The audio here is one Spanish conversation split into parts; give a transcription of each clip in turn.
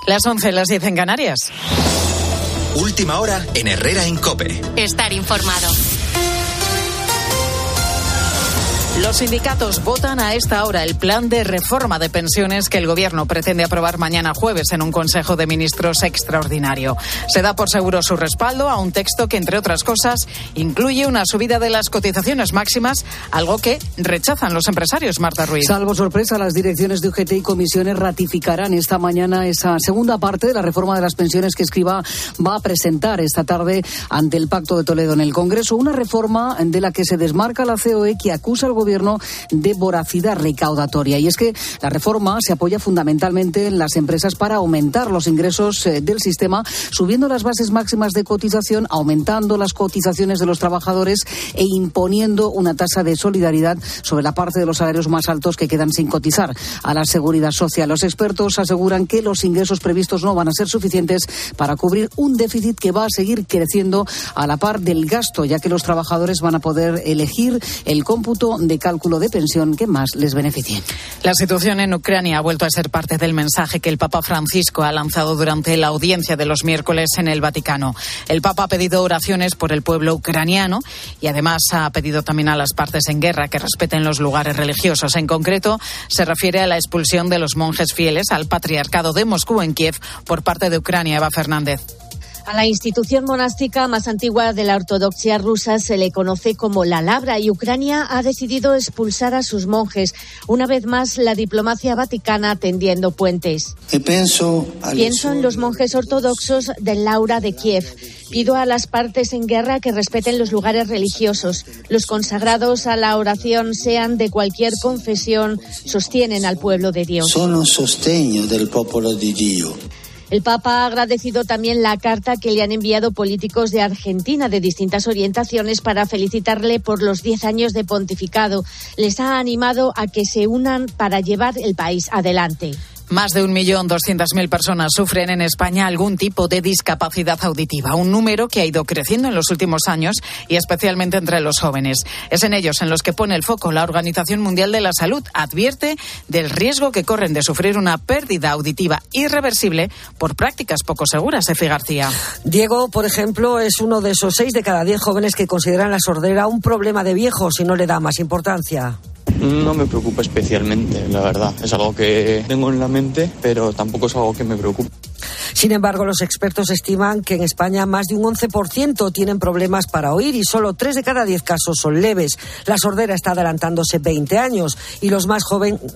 Las 11, las 10 en Canarias. Última hora en Herrera en COPE. Estar informado. Los sindicatos votan a esta hora el plan de reforma de pensiones que el Gobierno pretende aprobar mañana jueves en un Consejo de Ministros extraordinario. Se da por seguro su respaldo a un texto que, entre otras cosas, incluye una subida de las cotizaciones máximas, algo que rechazan los empresarios. Marta Ruiz. Salvo sorpresa, las direcciones de UGT y comisiones ratificarán esta mañana esa segunda parte de la reforma de las pensiones que Escrivá va a presentar esta tarde ante el Pacto de Toledo en el Congreso. Una reforma de la que se desmarca la COE, que acusa al Gobierno de voracidad recaudatoria. Y es que la reforma se apoya fundamentalmente en las empresas para aumentar los ingresos del sistema, subiendo las bases máximas de cotización, aumentando las cotizaciones de los trabajadores e imponiendo una tasa de solidaridad sobre la parte de los salarios más altos que quedan sin cotizar a la Seguridad Social. Los expertos aseguran que los ingresos previstos no van a ser suficientes para cubrir un déficit que va a seguir creciendo a la par del gasto, ya que los trabajadores van a poder elegir el cómputo de cálculo de pensión que más les beneficie. La situación en Ucrania ha vuelto a ser parte del mensaje que el Papa Francisco ha lanzado durante la audiencia de los miércoles en el Vaticano. El Papa ha pedido oraciones por el pueblo ucraniano y además ha pedido también a las partes en guerra que respeten los lugares religiosos. En concreto, se refiere a la expulsión de los monjes fieles al Patriarcado de Moscú en Kiev por parte de Ucrania. Eva Fernández. A la institución monástica más antigua de la ortodoxia rusa se le conoce como la Labra y Ucrania ha decidido expulsar a sus monjes. Una vez más, la diplomacia vaticana tendiendo puentes. Pienso en los monjes ortodoxos del Laura de Kiev. Pido a las partes en guerra que respeten los lugares religiosos. Los consagrados a la oración, sean de cualquier confesión, sostienen al pueblo de Dios. Sono sostegno del popolo di Dio. El Papa ha agradecido también la carta que le han enviado políticos de Argentina de distintas orientaciones para felicitarle por los 10 años de pontificado. Les ha animado a que se unan para llevar el país adelante. Más de 1.200.000 personas sufren en España algún tipo de discapacidad auditiva, un número que ha ido creciendo en los últimos años y especialmente entre los jóvenes. Es en ellos en los que pone el foco la Organización Mundial de la Salud. Advierte del riesgo que corren de sufrir una pérdida auditiva irreversible por prácticas poco seguras. Efi García. Diego, por ejemplo, es uno de esos 6 de cada 10 jóvenes que consideran la sordera un problema de viejos y no le da más importancia. No me preocupa especialmente, la verdad. Es algo que tengo en la mente, pero tampoco es algo que me preocupe. Sin embargo, los expertos estiman que en España más de un 11% tienen problemas para oír y solo 3 de cada 10 casos son leves. La sordera está adelantándose 20 años y los más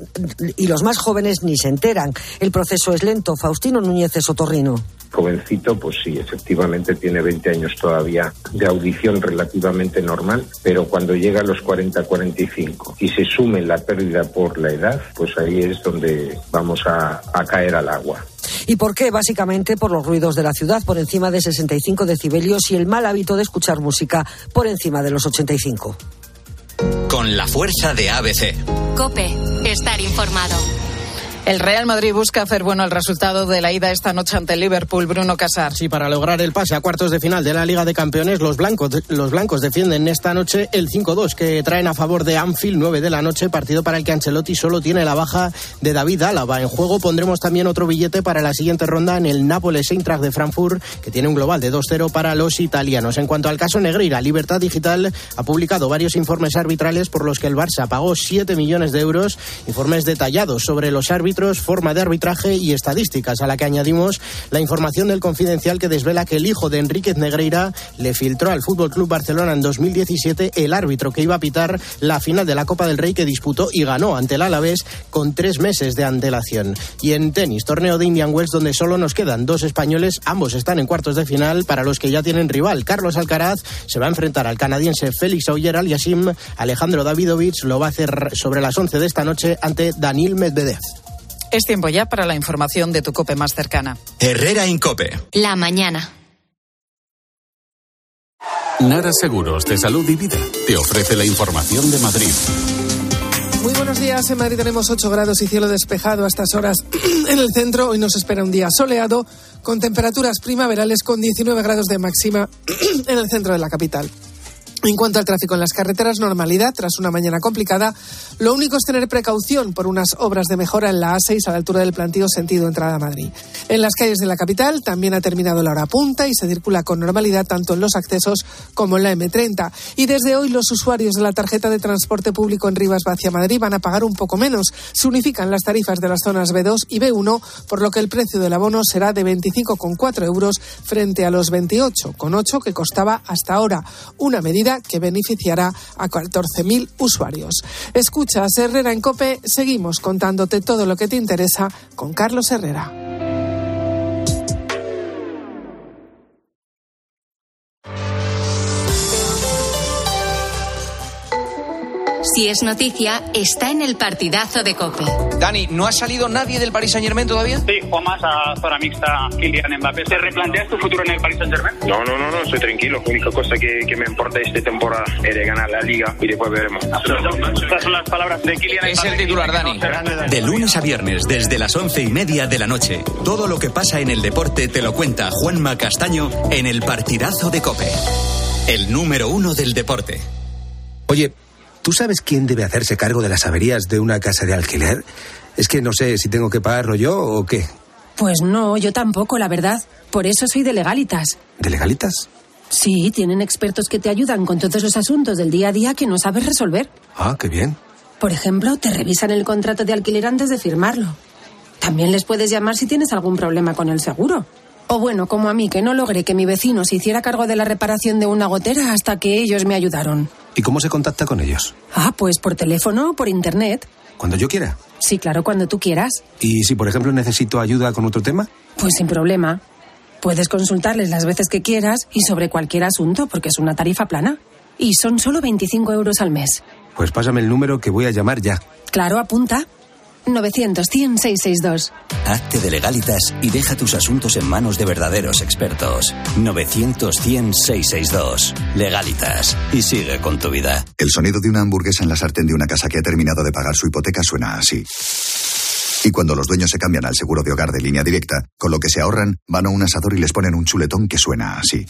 jóvenes ni se enteran. El proceso es lento. Faustino Núñez es otorrino. Jovencito, pues sí, efectivamente tiene 20 años todavía de audición relativamente normal, pero cuando llega a los 40-45 y se sume la pérdida por la edad, pues ahí es donde vamos a caer al agua. ¿Y por qué? Básicamente por los ruidos de la ciudad por encima de 65 decibelios y el mal hábito de escuchar música por encima de los 85. Con la fuerza de ABC. COPE, estar informado. El Real Madrid busca hacer bueno el resultado de la ida esta noche ante el Liverpool. Bruno Casar. Sí, para lograr el pase a cuartos de final de la Liga de Campeones, los blancos defienden esta noche el 5-2 que traen a favor de Anfield, 9 de la noche, partido para el que Ancelotti solo tiene la baja de David Álava. En juego pondremos también otro billete para la siguiente ronda en el Nápoles-Eintracht de Frankfurt, que tiene un global de 2-0 para los italianos. En cuanto al caso Negreira, Libertad Digital ha publicado varios informes arbitrales por los que el Barça pagó 7 millones de euros, informes detallados sobre los árbitros, forma de arbitraje y estadísticas, a la que añadimos la información del Confidencial que desvela que el hijo de Enríquez Negreira le filtró al FC Barcelona en 2017 el árbitro que iba a pitar la final de la Copa del Rey que disputó y ganó ante el Alavés con 3 meses de antelación. Y en tenis, torneo de Indian Wells donde solo nos quedan 2 españoles, ambos están en cuartos de final para los que ya tienen rival. Carlos Alcaraz se va a enfrentar al canadiense Félix Auger-Aliassime. Alejandro Davidovich lo va a hacer sobre las 11 de esta noche ante Daniil Medvedev. Es tiempo ya para la información de tu COPE más cercana. Herrera en COPE. La mañana. Nara Seguros de Salud y Vida te ofrece la información de Madrid. Muy buenos días. En Madrid tenemos 8 grados y cielo despejado a estas horas en el centro. Hoy nos espera un día soleado con temperaturas primaverales con 19 grados de máxima en el centro de la capital. En cuanto al tráfico en las carreteras, normalidad tras una mañana complicada. Lo único es tener precaución por unas obras de mejora en la A6 a la altura del Plantío, sentido entrada a Madrid. En las calles de la capital también ha terminado la hora punta y se circula con normalidad tanto en los accesos como en la M30. Y desde hoy los usuarios de la tarjeta de transporte público en Rivas hacia Madrid van a pagar un poco menos. Se unifican las tarifas de las zonas B2 y B1, por lo que el precio del abono será de 25,4 euros frente a los 28,8 que costaba hasta ahora. Una medida que beneficiará a 14.000 usuarios. Escuchas Herrera en COPE, seguimos contándote todo lo que te interesa con Carlos Herrera. Si es noticia, está en el partidazo de COPE. Dani, ¿no ha salido nadie del Paris Saint-Germain todavía? Sí, Juan más a zona mixta, Kylian Mbappé. ¿Te replanteas tu futuro en el Paris Saint-Germain? No, estoy tranquilo. La única cosa que me importa esta temporada es de ganar la Liga y después veremos. Estas son las palabras de Kylian Mbappé. Es el titular, Dani. De lunes a viernes, desde las 11:30 de la noche. Todo lo que pasa en el deporte te lo cuenta Juanma Castaño en el partidazo de COPE. El número 1 del deporte. Oye, ¿tú sabes quién debe hacerse cargo de las averías de una casa de alquiler? Es que no sé si tengo que pagarlo yo o qué. Pues no, yo tampoco, la verdad. Por eso soy de Legalitas. ¿De Legalitas? Sí, tienen expertos que te ayudan con todos los asuntos del día a día que no sabes resolver. Ah, qué bien. Por ejemplo, te revisan el contrato de alquiler antes de firmarlo. También les puedes llamar si tienes algún problema con el seguro. O bueno, como a mí, que no logré que mi vecino se hiciera cargo de la reparación de una gotera hasta que ellos me ayudaron. ¿Y cómo se contacta con ellos? Ah, pues por teléfono o por internet. ¿Cuando yo quiera? Sí, claro, cuando tú quieras. ¿Y si, por ejemplo, necesito ayuda con otro tema? Pues sin problema. Puedes consultarles las veces que quieras y sobre cualquier asunto, porque es una tarifa plana. Y son solo 25 euros al mes. Pues pásame el número que voy a llamar ya. Claro, apunta. 900-100-662. Hazte de Legalitas y deja tus asuntos en manos de verdaderos expertos. 900-100-662. Legalitas. Y sigue con tu vida. El sonido de una hamburguesa en la sartén de una casa que ha terminado de pagar su hipoteca suena así. Y cuando los dueños se cambian al seguro de hogar de Línea Directa, con lo que se ahorran, van a un asador y les ponen un chuletón que suena así.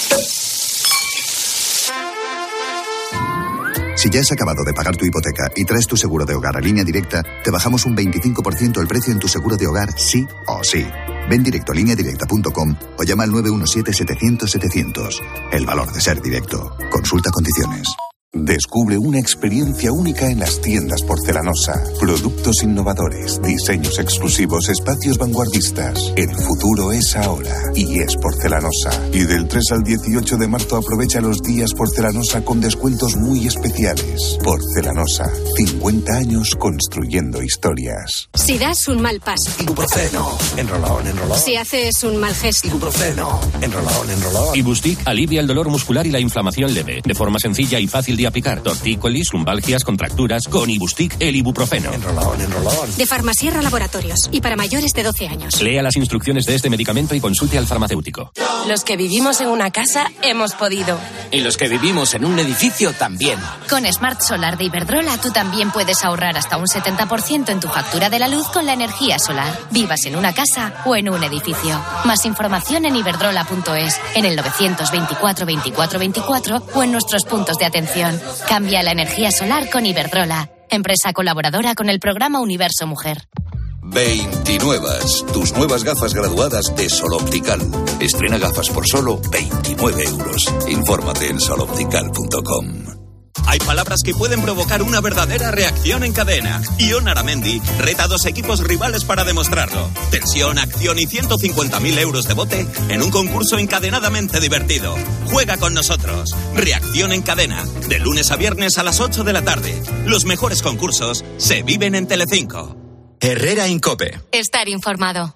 Si ya has acabado de pagar tu hipoteca y traes tu seguro de hogar a Línea Directa, te bajamos un 25% el precio en tu seguro de hogar, sí o sí. Ven directo a lineadirecta.com o llama al 917-700-700. El valor de ser directo. Consulta condiciones. Descubre una experiencia única en las tiendas Porcelanosa. Productos innovadores, diseños exclusivos, espacios vanguardistas. El futuro es ahora y es Porcelanosa. Y del 3 al 18 de marzo aprovecha los días Porcelanosa con descuentos muy especiales. Porcelanosa, 50 años construyendo historias. Si das un mal paso. Ibuprofeno. Enrolón. Si haces un mal gesto. Ibuprofeno. Enrolón. Ibustic alivia el dolor muscular y la inflamación leve. De forma sencilla y fácil de aplicar. Tortícolis, lumbalgias, contracturas. Con Ibustic, el ibuprofeno. Enrolón. De Farmasierra Laboratorios. Y para mayores de 12 años. Lea las instrucciones de este medicamento y consulte al farmacéutico. Los que vivimos en una casa hemos podido. Y los que vivimos en un edificio también. Con Smart Solar de Iberdrola tú también puedes ahorrar hasta un 70% en tu factura de la luz con la energía solar. Vivas en una casa o en un edificio. Más información en iberdrola.es, en el 924 24 24 o en nuestros puntos de atención. Cambia la energía solar con Iberdrola, empresa colaboradora con el programa Universo Mujer. 29. Tus nuevas gafas graduadas de Sol Optical. Estrena gafas por solo 29 euros. Infórmate en soloptical.com. Hay palabras que pueden provocar una verdadera reacción en cadena. Ion Aramendi reta a 2 equipos rivales para demostrarlo. Tensión, acción y 150.000 euros de bote en un concurso encadenadamente divertido. Juega con nosotros. Reacción en cadena. De lunes a viernes a las 8 de la tarde. Los mejores concursos se viven en Telecinco. Herrera en COPE. Estar informado.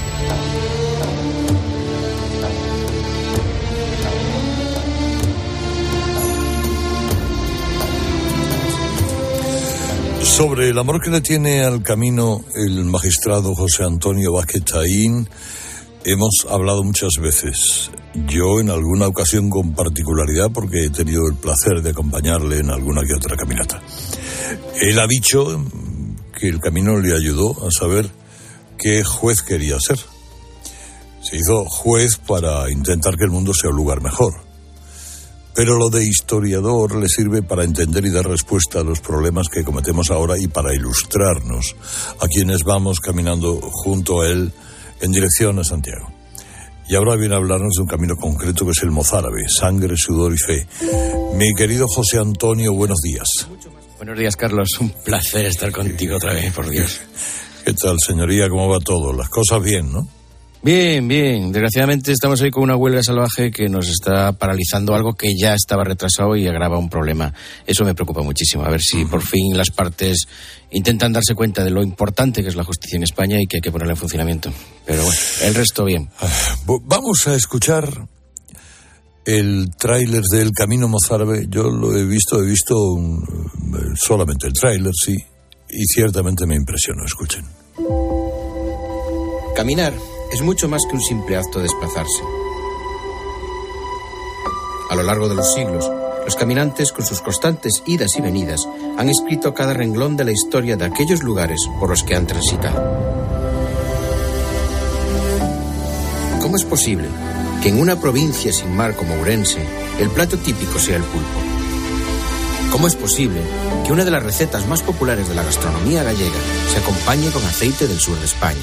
Sobre el amor que le tiene al camino el magistrado José Antonio Vázquez Chaín, hemos hablado muchas veces. Yo en alguna ocasión con particularidad porque he tenido el placer de acompañarle en alguna que otra caminata. Él ha dicho que el camino le ayudó a saber qué juez quería ser. Se hizo juez para intentar que el mundo sea un lugar mejor. pero lo de historiador le sirve para entender y dar respuesta a los problemas que cometemos ahora y para ilustrarnos a quienes vamos caminando junto a él en dirección a Santiago. Y ahora viene a hablarnos de un camino concreto que es el mozárabe, sangre, sudor y fe. Mi querido José Antonio, buenos días. Buenos días, Carlos. Un placer estar contigo otra vez, por Dios. ¿Qué tal, señoría? ¿Cómo va todo? Las cosas bien, ¿no? Bien, bien. Desgraciadamente estamos ahí con una huelga salvaje que nos está paralizando algo que ya estaba retrasado y agrava un problema. Eso me preocupa muchísimo. A ver si por fin las partes intentan darse cuenta de lo importante que es la justicia en España y que hay que ponerla en funcionamiento. Pero bueno, el resto bien. Vamos a escuchar el tráiler del Camino Mozárabe. Yo lo he visto solamente el tráiler, sí, y ciertamente me impresionó. Escuchen. Caminar es mucho más que un simple acto de desplazarse. A lo largo de los siglos, los caminantes, con sus constantes idas y venidas, han escrito cada renglón de la historia de aquellos lugares por los que han transitado. ¿Cómo es posible que en una provincia sin mar como Ourense, el plato típico sea el pulpo? ¿Cómo es posible que una de las recetas más populares de la gastronomía gallega se acompañe con aceite del sur de España?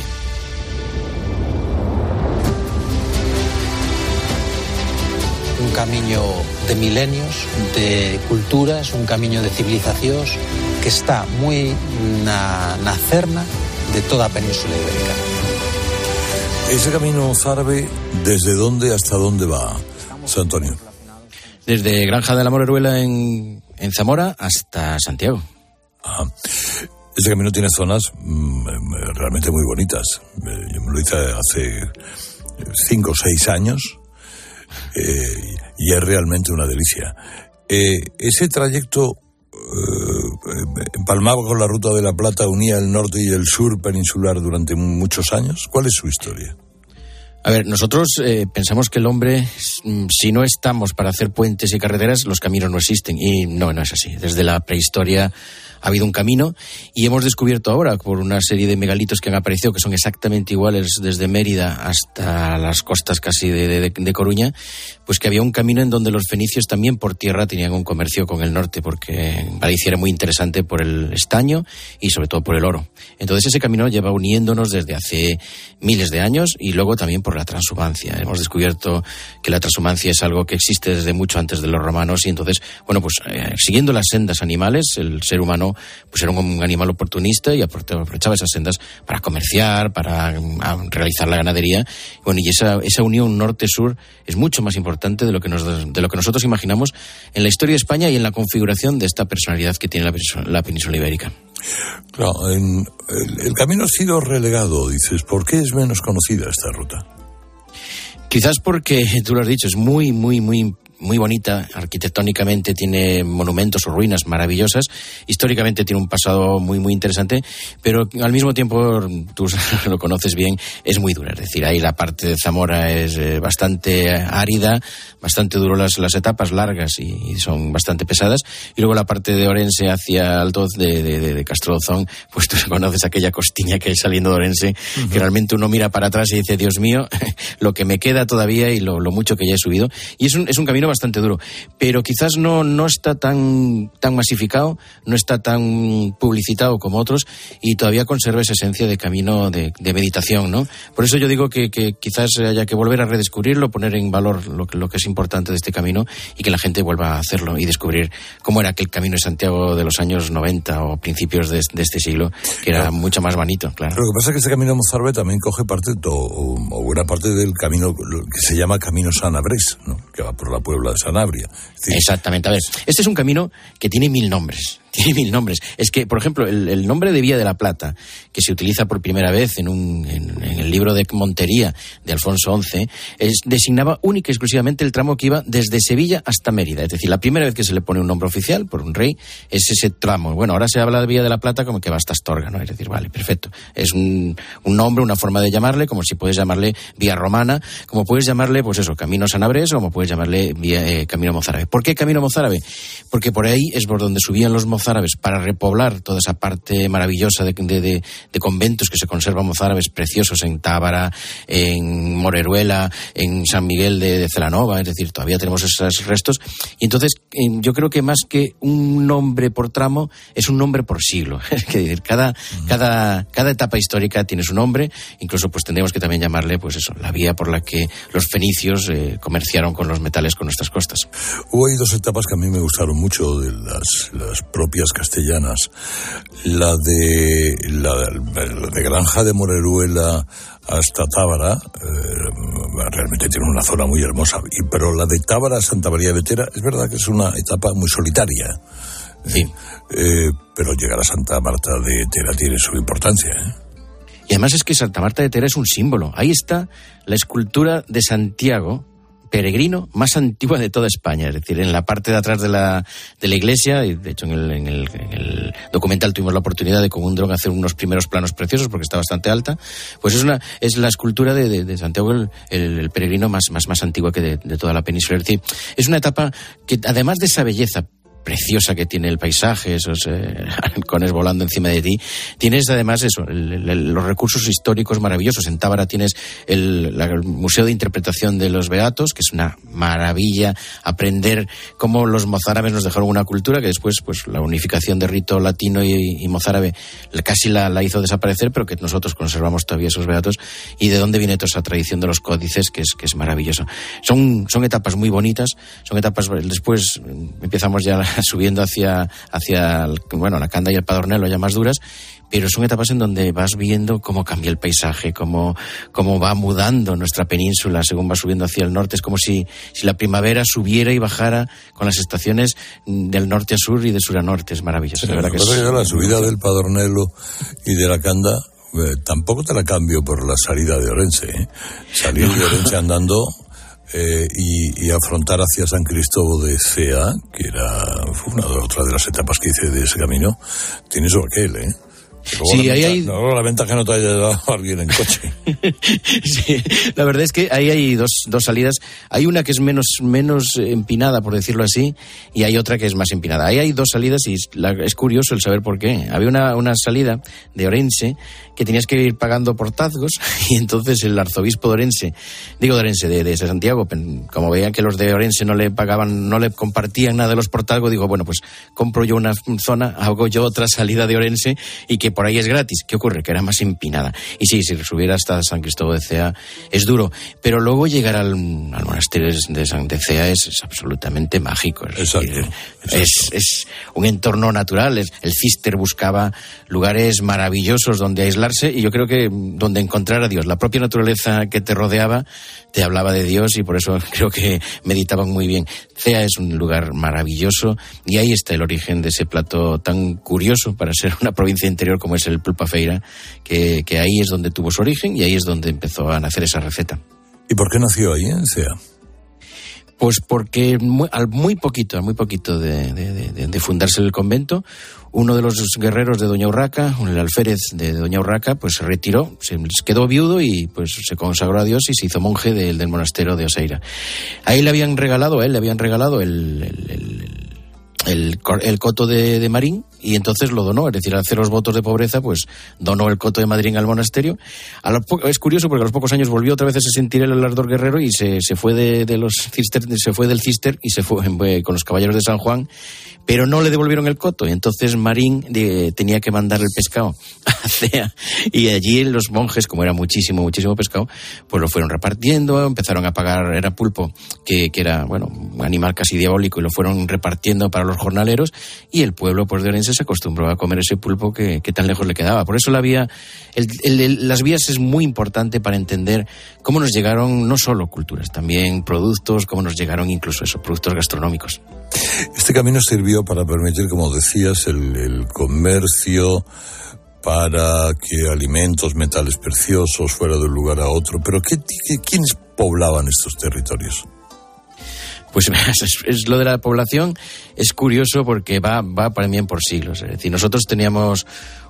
Un camiño de milenios, de culturas, un camiño de civilizacións que está moi na cerna de toda a Península Ibérica. Ese camino mozárabe, ¿desde dónde hasta dónde va, San Antonio? Desde Granja de la Moreruela en Zamora hasta Santiago. Ajá. Ese camino tiene zonas realmente muy bonitas. Yo me lo hice hace 5 o 6 años. Y es realmente una delicia. Ese trayecto empalmaba con la Ruta de la Plata, unía el norte y el sur peninsular durante muchos años. ¿Cuál es su historia? A ver, nosotros pensamos que el hombre, si no estamos para hacer puentes y carreteras, los caminos no existen. Y no es así. Desde la prehistoria ha habido un camino y hemos descubierto ahora, por una serie de megalitos que han aparecido, que son exactamente iguales desde Mérida hasta las costas casi de Coruña, pues que había un camino en donde los fenicios también por tierra tenían un comercio con el norte, porque Galicia era muy interesante por el estaño y sobre todo por el oro. Entonces ese camino lleva uniéndonos desde hace miles de años y luego también por la transhumancia. Hemos descubierto que la transhumancia es algo que existe desde mucho antes de los romanos y entonces, siguiendo las sendas animales, el ser humano pues era un animal oportunista y aprovechaba esas sendas para comerciar, para realizar la ganadería. Y esa unión norte-sur es mucho más importante de lo que nosotros imaginamos en la historia de España y en la configuración de esta personalidad que tiene la península ibérica. Claro, el camino ha sido relegado, dices. ¿Por qué es menos conocida esta ruta? Quizás porque, tú lo has dicho, es muy, muy, muy muy bonita, arquitectónicamente tiene monumentos o ruinas maravillosas, históricamente tiene un pasado muy, muy interesante, pero al mismo tiempo, tú lo conoces bien, es muy dura. Es decir, ahí la parte de Zamora es bastante árida, bastante duro las etapas largas y son bastante pesadas, y luego la parte de Orense hacia Altoz de Castrozón, pues tú conoces aquella costiña que hay saliendo de Orense, que realmente uno mira para atrás y dice, Dios mío, lo que me queda todavía y lo mucho que ya he subido, y es un camino bastante duro, pero quizás no está tan masificado, no está tan publicitado como otros y todavía conserva esa esencia de camino de meditación, ¿no? Por eso yo digo que quizás haya que volver a redescubrirlo, poner en valor lo que es importante de este camino y que la gente vuelva a hacerlo y descubrir cómo era aquel camino de Santiago de los años 90 o principios de este siglo, que era mucho más bonito, claro. Pero lo que pasa es que este camino mozárabe también coge parte o buena parte del camino que se llama Camino Sanabrés, ¿no? Que va por la Puebla de Sanabria. Sí. Exactamente. A ver, este es un camino que tiene 1000 nombres. Tiene 1000 nombres. Es que, por ejemplo, el nombre de Vía de la Plata, que se utiliza por primera vez en el libro de Montería de Alfonso XI, designaba única y exclusivamente el tramo que iba desde Sevilla hasta Mérida. Es decir, la primera vez que se le pone un nombre oficial por un rey es ese tramo. Bueno, ahora se habla de Vía de la Plata como que va hasta Astorga, ¿no? Es decir, vale, perfecto. Es un nombre, una forma de llamarle, como si puedes llamarle Vía Romana, como puedes llamarle, pues eso, Camino Sanabrés, o como puedes llamarle Camino Mozárabe. ¿Por qué Camino Mozárabe? Porque por ahí es por donde subían los mozárabes mozárabes para repoblar toda esa parte maravillosa de conventos que se conservan mozárabes preciosos en Tábara, en Moreruela, en San Miguel de Celanova, es decir, todavía tenemos esos restos. Y entonces yo creo que más que un nombre por tramo, es un nombre por siglo. Es decir, cada etapa histórica tiene su nombre, incluso pues tendríamos que también llamarle, pues eso, la vía por la que los fenicios comerciaron con los metales con nuestras costas. Hubo ahí dos etapas que a mí me gustaron mucho de las propias castellanas. La de Granja de Moreruela hasta Tábara, realmente tiene una zona muy hermosa, pero la de Tábara a Santa María de Vetera es verdad que es una etapa muy solitaria. Sí. Pero llegar a Santa Marta de Tera tiene su importancia, Y además es que Santa Marta de Tera es un símbolo. Ahí está la escultura de Santiago, peregrino más antigua de toda España, es decir, en la parte de atrás de la iglesia, y de hecho en el documental tuvimos la oportunidad de con un dron hacer unos primeros planos preciosos porque está bastante alta, pues es la escultura de Santiago, el peregrino más antigua que de toda la península. Es decir, es una etapa que además de esa belleza preciosa que tiene el paisaje, esos halcones volando encima de ti, tienes además eso, los recursos históricos maravillosos. En Tábara tienes el Museo de Interpretación de los Beatos, que es una maravilla aprender cómo los mozárabes nos dejaron una cultura que después pues la unificación de rito latino y mozárabe casi la hizo desaparecer, pero que nosotros conservamos todavía esos beatos, y de dónde viene toda esa tradición de los códices que es maravilloso. Son etapas muy bonitas, son etapas, después empezamos ya subiendo hacia la Canda y el Padornelo, ya más duras, pero son etapas en donde vas viendo cómo cambia el paisaje, cómo va mudando nuestra península según va subiendo hacia el norte. Es como si la primavera subiera y bajara con las estaciones del norte a sur y de sur a norte. Es maravilloso. Sí, la verdad que la subida del Padornelo y de la Canda tampoco te la cambio por la salida de Orense. Salir de Orense andando y afrontar hacia San Cristóbal de Cea, que fue otra de las etapas que hice de ese camino, tiene su aquel, Sí, hay... la ventaja no te haya dado alguien en coche. Sí, la verdad es que ahí hay dos salidas. Hay una que es menos empinada, por decirlo así, y hay otra que es más empinada. Ahí hay dos salidas y es curioso el saber por qué. Había una salida de Orense que tenías que ir pagando portazgos, y entonces el arzobispo de Orense, de Santiago, como veían que los de Orense no le pagaban, no le compartían nada de los portazgos, digo, bueno, pues compro yo una zona, hago yo otra salida de Orense y que por ahí es gratis. ¿Qué ocurre? Que era más empinada. Y sí, si subir hasta San Cristóbal de Cea es duro, pero luego llegar al monasterio de Cea es absolutamente mágico. Es un entorno natural. El Cister buscaba lugares maravillosos donde aislarse, y yo creo que donde encontrar a Dios. La propia naturaleza que te rodeaba te hablaba de Dios, y por eso creo que meditaban muy bien. Cea es un lugar maravilloso, y ahí está el origen de ese plato tan curioso para ser una provincia interior como es el pulpa feira, que ahí es donde tuvo su origen y ahí es donde empezó a nacer esa receta. ¿Y por qué nació ahí en Cea? Pues porque al muy poquito de fundarse el convento, uno de los guerreros de Doña Urraca, el alférez de Doña Urraca, pues se retiró, se quedó viudo y pues se consagró a Dios y se hizo monje del monasterio de Oseira. A él le habían regalado el coto de Marín, y entonces lo donó, es decir, al hacer los votos de pobreza, pues donó el coto de Marín al monasterio. Es curioso porque a los pocos años volvió otra vez a sentir el ardor guerrero y se fue del Cister y se fue con los caballeros de San Juan, pero no le devolvieron el coto, y entonces Marín tenía que mandar el pescado a Cea, y allí los monjes, como era muchísimo pescado, pues lo fueron repartiendo, empezaron a pagar, era pulpo, que era, bueno, un animal casi diabólico, y lo fueron repartiendo para los jornaleros, y el pueblo pues de Orense se acostumbró a comer ese pulpo que tan lejos le quedaba. Por eso la vía, las vías es muy importante para entender cómo nos llegaron no solo culturas, también productos, cómo nos llegaron incluso esos productos gastronómicos. Este camino sirvió para permitir, como decías, el comercio, para que alimentos, metales preciosos fuera de un lugar a otro. Pero ¿quiénes poblaban estos territorios? Pues es lo de la población, es curioso porque va también por siglos. Es decir, nosotros teníamos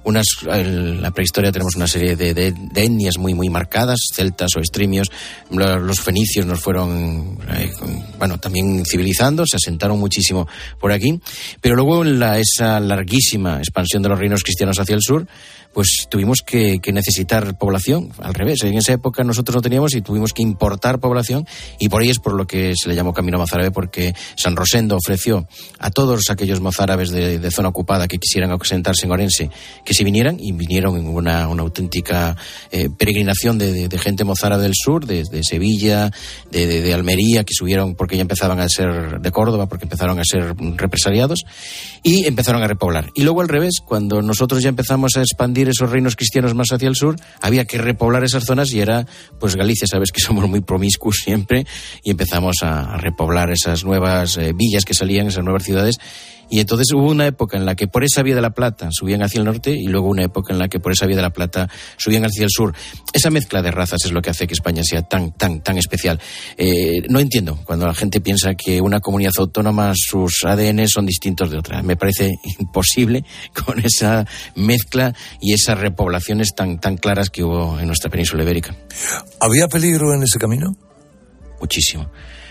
en la prehistoria tenemos una serie de etnias muy, muy marcadas, celtas o estrimios. Los fenicios nos fueron, también civilizando, se asentaron muchísimo por aquí. Pero luego en esa larguísima expansión de los reinos cristianos hacia el sur, pues tuvimos que necesitar población, al revés. En esa época nosotros no teníamos y tuvimos que importar población, y por ahí es por lo que se le llamó Camino Mozárabe, porque San Rosendo ofreció a todos aquellos mozárabes de zona ocupada que quisieran asentarse en Orense, que se vinieran, y vinieron en una auténtica peregrinación de gente mozárabe del sur, de Sevilla, de Almería, que subieron porque ya empezaban a ser, de Córdoba, porque empezaron a ser represaliados, y empezaron a repoblar. Y luego al revés, cuando nosotros ya empezamos a expandir esos reinos cristianos más hacia el sur, había que repoblar esas zonas, y era, pues Galicia, sabes que somos muy promiscuos siempre, y empezamos a repoblar esas nuevas villas que salían, esas nuevas ciudades. Y entonces hubo una época en la que por esa vía de la Plata subían hacia el norte, y luego una época en la que por esa vía de la Plata subían hacia el sur. Esa mezcla de razas es lo que hace que España sea tan especial. No entiendo cuando la gente piensa que una comunidad autónoma, sus ADN son distintos de otra. Me parece imposible con esa mezcla y esas repoblaciones tan claras que hubo en nuestra península ibérica. ¿Había peligro en ese camino? Muchísimo.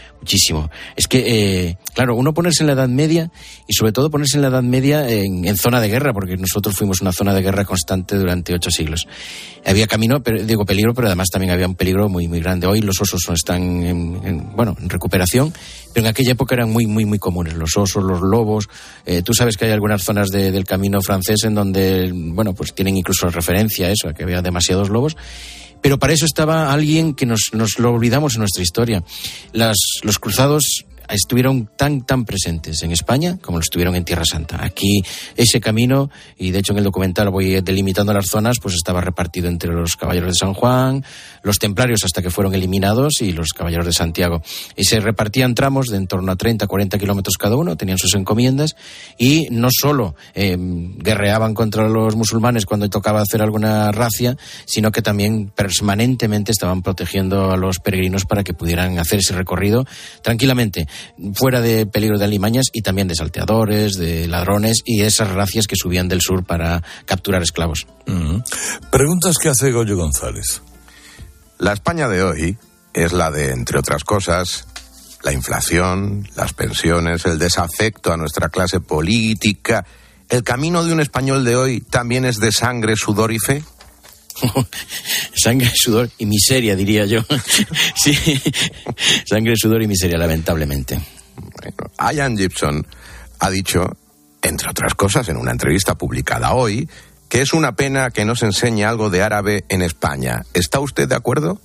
Es que, claro, uno ponerse en la Edad Media, y sobre todo ponerse en la Edad Media en zona de guerra, porque nosotros fuimos una zona de guerra constante durante 8 siglos. Había peligro, pero además también había un peligro muy, muy grande. Hoy los osos están en recuperación, pero en aquella época eran muy, muy, muy comunes. Los osos, los lobos. Tú sabes que hay algunas zonas del camino francés en donde, pues tienen incluso referencia a eso, a que había demasiados lobos. Pero para eso estaba alguien que nos lo olvidamos en nuestra historia. Los cruzados estuvieron tan presentes en España como lo estuvieron en Tierra Santa. Aquí ese camino, y de hecho en el documental voy delimitando las zonas, pues estaba repartido entre los caballeros de San Juan, los templarios hasta que fueron eliminados, y los caballeros de Santiago. Y se repartían tramos de en torno a 30-40 kilómetros cada uno, tenían sus encomiendas, y no solo guerreaban contra los musulmanes cuando tocaba hacer alguna racia, sino que también permanentemente estaban protegiendo a los peregrinos para que pudieran hacer ese recorrido tranquilamente, fuera de peligro de alimañas, y también de salteadores, de ladrones y esas racias que subían del sur para capturar esclavos. Preguntas que hace Goyo González. La España de hoy es la de, entre otras cosas, la inflación, las pensiones, el desafecto a nuestra clase política. ¿El camino de un español de hoy también es de sangre, sudor y fe? Sangre, sudor y miseria, diría yo. Sí, sangre, sudor y miseria, lamentablemente. Bueno, Ian Gibson ha dicho, entre otras cosas, en una entrevista publicada hoy, que es una pena que no se enseñe algo de árabe en España. ¿Está usted de acuerdo?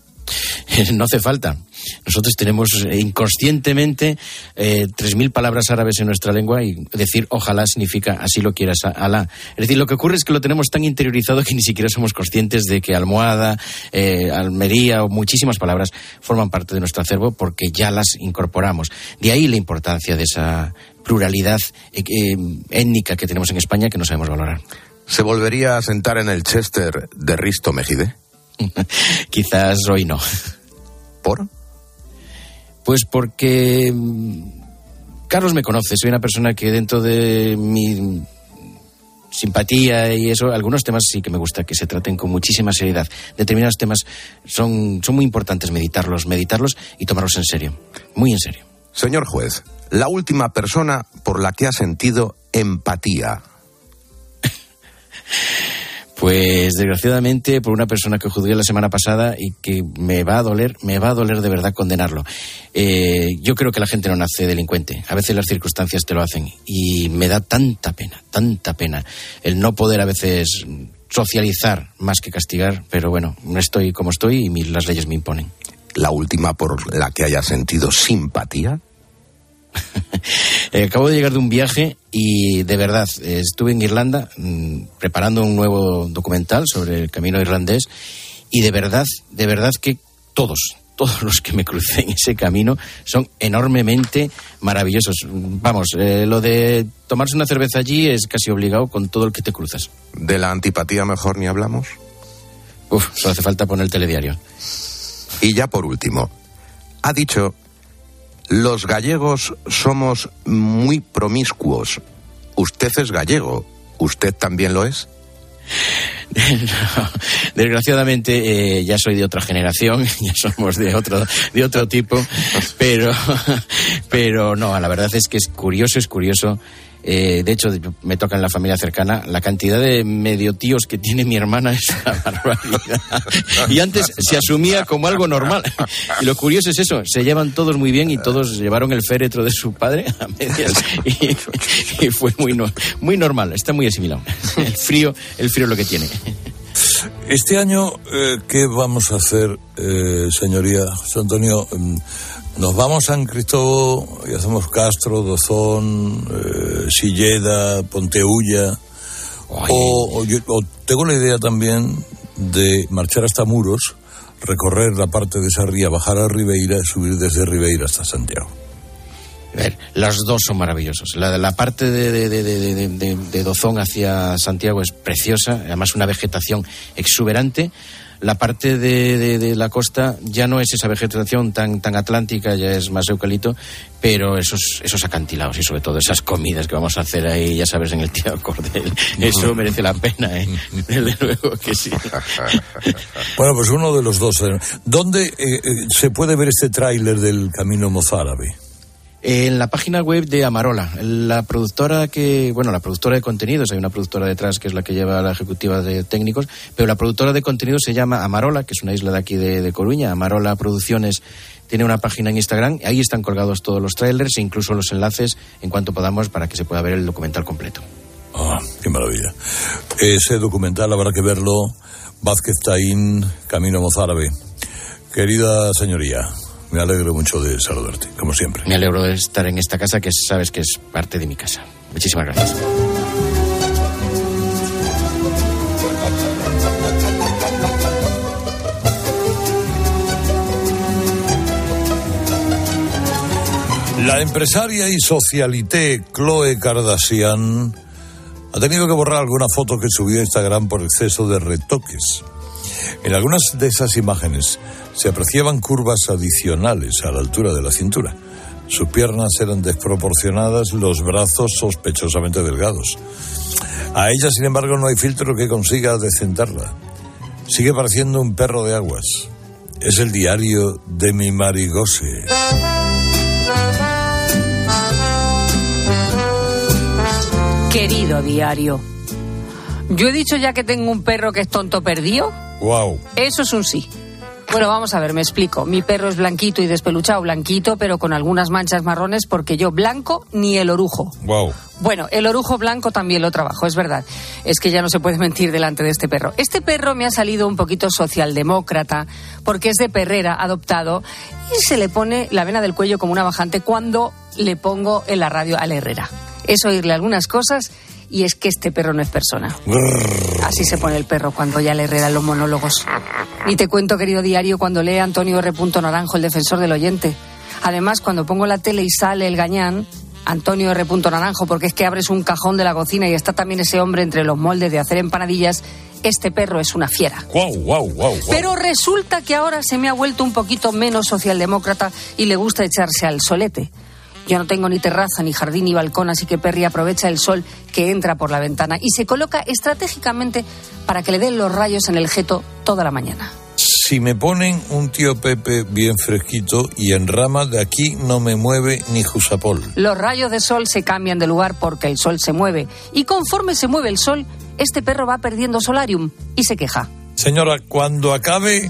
No hace falta. Nosotros tenemos inconscientemente 3.000 palabras árabes en nuestra lengua, y decir ojalá significa así lo quieras, Alá. Es decir, lo que ocurre es que lo tenemos tan interiorizado que ni siquiera somos conscientes de que almohada, Almería o muchísimas palabras forman parte de nuestro acervo porque ya las incorporamos. De ahí la importancia de esa pluralidad étnica que tenemos en España, que no sabemos valorar. ¿Se volvería a sentar en el Chester de Risto Mejide? Quizás hoy no. ¿Por? Pues porque Carlos me conoce, soy una persona que dentro de mi simpatía y eso, algunos temas sí que me gusta que se traten con muchísima seriedad. Determinados temas son muy importantes meditarlos y tomarlos en serio, muy en serio. Señor juez, la última persona por la que ha sentido empatía. Pues desgraciadamente por una persona que juzgué la semana pasada y que me va a doler de verdad condenarlo. Yo creo que la gente no nace delincuente, a veces las circunstancias te lo hacen, y me da tanta pena el no poder a veces socializar más que castigar, pero bueno, no estoy como estoy y las leyes me imponen. ¿La última por la que haya sentido simpatía? Acabo de llegar de un viaje y de verdad estuve en Irlanda preparando un nuevo documental sobre el camino irlandés, y de verdad que todos los que me crucé en ese camino son enormemente maravillosos. Vamos, lo de tomarse una cerveza allí es casi obligado con todo el que te cruzas. ¿De la antipatía mejor ni hablamos? Solo hace falta poner el telediario. Y ya por último, ha dicho: los gallegos somos muy promiscuos. Usted es gallego, ¿usted también lo es? No, desgraciadamente ya soy de otra generación, ya somos de otro tipo, pero no, la verdad es que es curioso. De hecho, me toca en la familia cercana. La cantidad de medio tíos que tiene mi hermana es una barbaridad. Y antes se asumía como algo normal. Y lo curioso es eso, se llevan todos muy bien y todos llevaron el féretro de su padre a medias. Y fue muy normal, está muy asimilado. El frío es lo que tiene. Este año, ¿qué vamos a hacer, señoría José Antonio? Nos vamos a San Cristóbal y hacemos Castro, Dozón, Silleda, Ponteulla. O tengo la idea también de marchar hasta Muros, recorrer la parte de esa ría, bajar a Ribeira y subir desde Ribeira hasta Santiago. A ver, las dos son maravillosos. La parte de Dozón hacia Santiago es preciosa, además una vegetación exuberante. La parte de la costa ya no es esa vegetación tan atlántica, ya es más eucalipto, pero esos acantilados y sobre todo esas comidas que vamos a hacer ahí, ya sabes, en el Tío Cordel, eso merece la pena, ¿eh? Desde luego que sí. Bueno, pues uno de los dos. ¿Dónde se puede ver este tráiler del Camino Mozárabe? En la página web de Amarola, la productora de contenidos, hay una productora detrás que es la que lleva la ejecutiva de técnicos, pero la productora de contenidos se llama Amarola, que es una isla de aquí de Coruña. Amarola Producciones tiene una página en Instagram, ahí están colgados todos los trailers e incluso los enlaces en cuanto podamos para que se pueda ver el documental completo. Ah, qué maravilla. Ese documental habrá que verlo, Vázquez Taín, Camino Mozárabe. Querida señoría, me alegro mucho de saludarte, como siempre. Me alegro de estar en esta casa, que sabes que es parte de mi casa. Muchísimas gracias. La empresaria y socialité Khloe Kardashian ha tenido que borrar alguna foto que subió a Instagram por exceso de retoques. En algunas de esas imágenes se apreciaban curvas adicionales a la altura de la cintura. Sus piernas eran desproporcionadas, los brazos sospechosamente delgados. A ella, sin embargo, no hay filtro que consiga decentarla. Sigue pareciendo un perro de aguas. Es el diario de mi Marigose. Querido diario, ¿yo he dicho ya que tengo un perro que es tonto perdido? Wow. Eso es un sí. Bueno, vamos a ver, me explico. Mi perro es blanquito y despeluchado, blanquito, pero con algunas manchas marrones, porque yo blanco ni el orujo. Wow. Bueno, el orujo blanco también lo trabajo, es verdad. Es que ya no se puede mentir delante de este perro. Este perro me ha salido un poquito socialdemócrata, porque es de perrera, adoptado, y se le pone la vena del cuello como una bajante cuando le pongo en la radio a la Herrera. Es oírle algunas cosas, y es que este perro no es persona. Así se pone el perro cuando ya le Herrera los monólogos. Ni te cuento, querido diario, cuando lee Antonio R. Naranjo, el defensor del oyente. Además, cuando pongo la tele y sale el gañán, Antonio R. Naranjo, porque es que abres un cajón de la cocina y está también ese hombre entre los moldes de hacer empanadillas, este perro es una fiera. Wow. Pero resulta que ahora se me ha vuelto un poquito menos socialdemócrata y le gusta echarse al solete. Yo no tengo ni terraza, ni jardín, ni balcón, así que Perry aprovecha el sol que entra por la ventana y se coloca estratégicamente para que le den los rayos en el jeto toda la mañana. Si me ponen un tío Pepe bien fresquito y en rama, de aquí no me mueve ni Jusapol. Los rayos de sol se cambian de lugar porque el sol se mueve. Y conforme se mueve el sol, este perro va perdiendo solarium y se queja. Señora, cuando acabe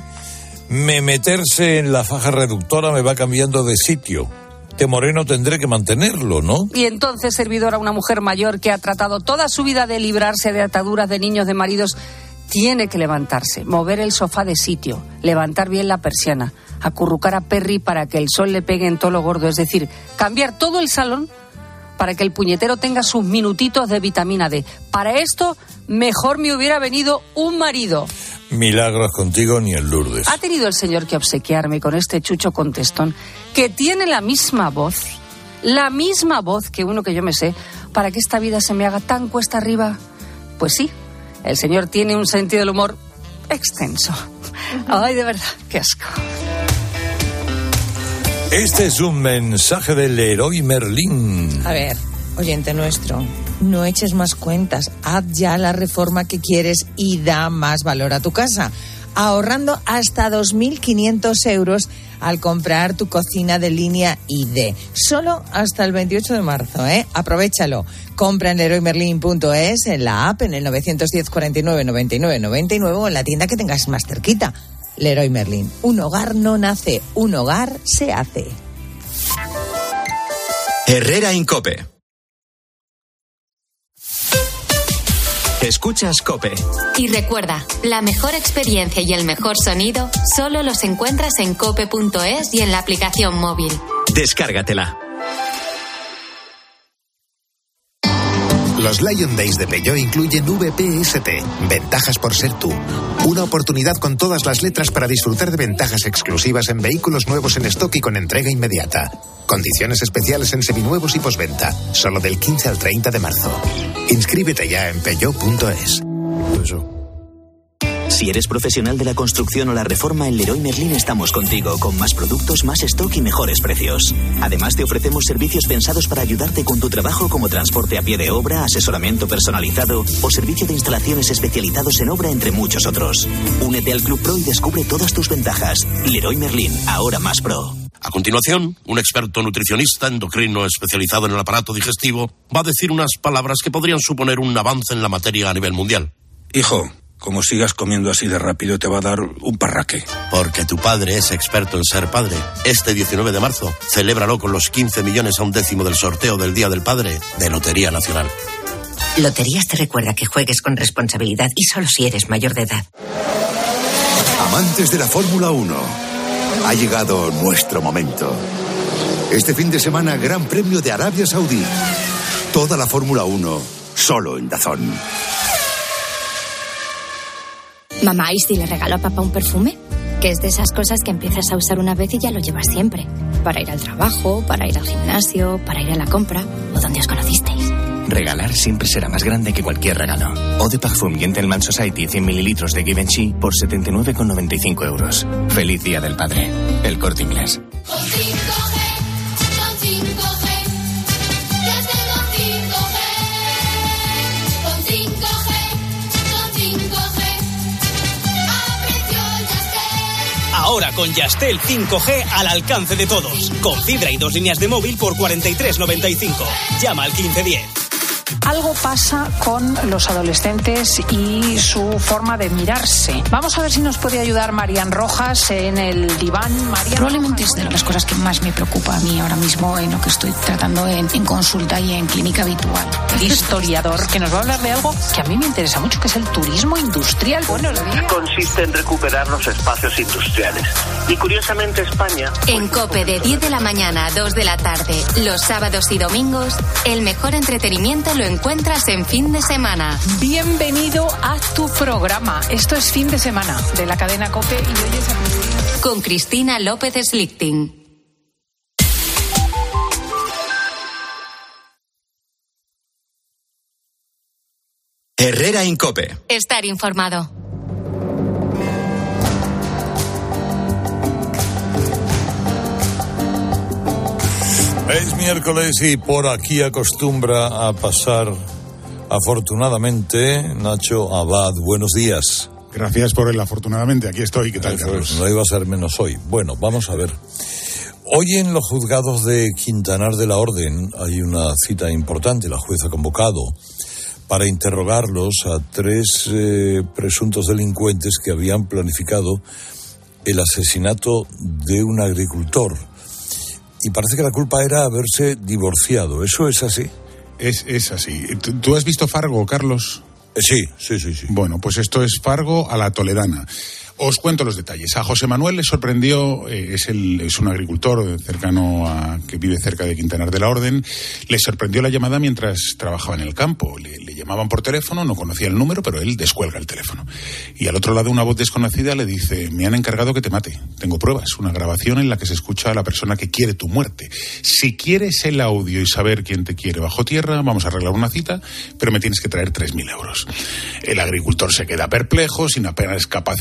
meterse en la faja reductora me va cambiando de sitio. Este moreno tendré que mantenerlo, ¿no? Y entonces, servidora, una mujer mayor que ha tratado toda su vida de librarse de ataduras de niños, de maridos, tiene que levantarse, mover el sofá de sitio, levantar bien la persiana, acurrucar a Perry para que el sol le pegue en todo lo gordo, es decir, cambiar todo el salón para que el puñetero tenga sus minutitos de vitamina D. Para esto, mejor me hubiera venido un marido. Milagros contigo ni el Lourdes. Ha tenido el señor que obsequiarme con este chucho contestón, que tiene la misma voz que uno que yo me sé, para que esta vida se me haga tan cuesta arriba. Pues sí, el señor tiene un sentido del humor extenso. Ay, de verdad, qué asco. Este es un mensaje del Leroy Merlin. A ver. oyente nuestro, no eches más cuentas, haz ya la reforma que quieres y da más valor a tu casa, ahorrando hasta 2.500 euros al comprar tu cocina de línea ID. Solo hasta el 28 de marzo, ¿eh? Aprovéchalo. Compra en leroymerlin.es, en la app, en el 910 49 99 99 o en la tienda que tengas más cerquita. Leroy Merlin. Un hogar no nace, un hogar se hace. Herrera Incope. Escuchas COPE. Y recuerda, la mejor experiencia y el mejor sonido solo los encuentras en cope.es y en la aplicación móvil. Descárgatela. Los Lion Days de Peugeot incluyen VPST, ventajas por ser tú. Una oportunidad con todas las letras para disfrutar de ventajas exclusivas en vehículos nuevos en stock y con entrega inmediata. Condiciones especiales en seminuevos y postventa, solo del 15 al 30 de marzo. Inscríbete ya en peugeot.es. Si eres profesional de la construcción o la reforma, en Leroy Merlin estamos contigo, con más productos, más stock y mejores precios. Además, te ofrecemos servicios pensados para ayudarte con tu trabajo, como transporte a pie de obra, asesoramiento personalizado o servicio de instalaciones especializados en obra, entre muchos otros. Únete al Club Pro y descubre todas tus ventajas. Leroy Merlin, ahora más pro. A continuación, un experto nutricionista endocrino especializado en el aparato digestivo va a decir unas palabras que podrían suponer un avance en la materia a nivel mundial. Hijo, como sigas comiendo así de rápido te va a dar un parraque. Porque tu padre es experto en ser padre. Este 19 de marzo, celébralo con los 15 millones a un décimo del sorteo del Día del Padre de Lotería Nacional. Loterías te recuerda que juegues con responsabilidad y solo si eres mayor de edad. Amantes de la Fórmula 1. Ha llegado nuestro momento. Este fin de semana, Gran Premio de Arabia Saudí. Toda la Fórmula 1, solo en DAZN. Mamá, ¿y si le regalo a papá un perfume? Que es de esas cosas que empiezas a usar una vez y ya lo llevas siempre. Para ir al trabajo, para ir al gimnasio, para ir a la compra o donde os conocisteis. Regalar siempre será más grande que cualquier regalo. Eau de Parfum Gentleman Society 100 mililitros de Givenchy por 79,95 euros. Feliz Día del Padre. El Corte Inglés. Ahora con Yastel 5G al alcance de todos. Con fibra y 2 líneas de móvil por 43,95. Llama al 1510. Algo pasa con los adolescentes y su forma de mirarse. Vamos a ver si nos puede ayudar Marian Rojas en el diván. Marian Probablemente Rojas, es de las cosas que más me preocupa a mí ahora mismo en lo que estoy tratando en consulta y en clínica habitual. Historiador, que nos va a hablar de algo que a mí me interesa mucho, que es el turismo industrial. Buenos días. Consiste en recuperar los espacios industriales. Y curiosamente España... En COPE de 10 de la mañana a 2 de la tarde, los sábados y domingos, el mejor entretenimiento lo encuentras en Fin de Semana. Bienvenido a tu programa. Esto es Fin de Semana de la cadena COPE y oyes a Cristina. Con Cristina López Slichting. Herrera Incope. Estar informado. Es miércoles y por aquí acostumbra a pasar, afortunadamente, Nacho Abad. Buenos días. Gracias por el afortunadamente. Aquí estoy. ¿Qué tal, Carlos? No iba a ser menos hoy. Bueno, vamos a ver. Hoy en los juzgados de Quintanar de la Orden hay una cita importante. La jueza ha convocado para interrogarlos a 3 presuntos delincuentes que habían planificado el asesinato de un agricultor. Y parece que la culpa era haberse divorciado. ¿Eso es así? Es así. ¿Tú has visto Fargo, Carlos? Sí. Bueno, pues esto es Fargo a la toledana. Os cuento los detalles. A José Manuel le sorprendió, es un agricultor que vive cerca de Quintanar de la Orden, le sorprendió la llamada mientras trabajaba en el campo. Le llamaban por teléfono, no conocía el número, pero él descuelga el teléfono. Y al otro lado una voz desconocida le dice: me han encargado que te mate. Tengo pruebas, una grabación en la que se escucha a la persona que quiere tu muerte. Si quieres el audio y saber quién te quiere bajo tierra, vamos a arreglar una cita, pero me tienes que traer 3.000 euros. El agricultor se queda perplejo, sin apenas capacidad de reacción.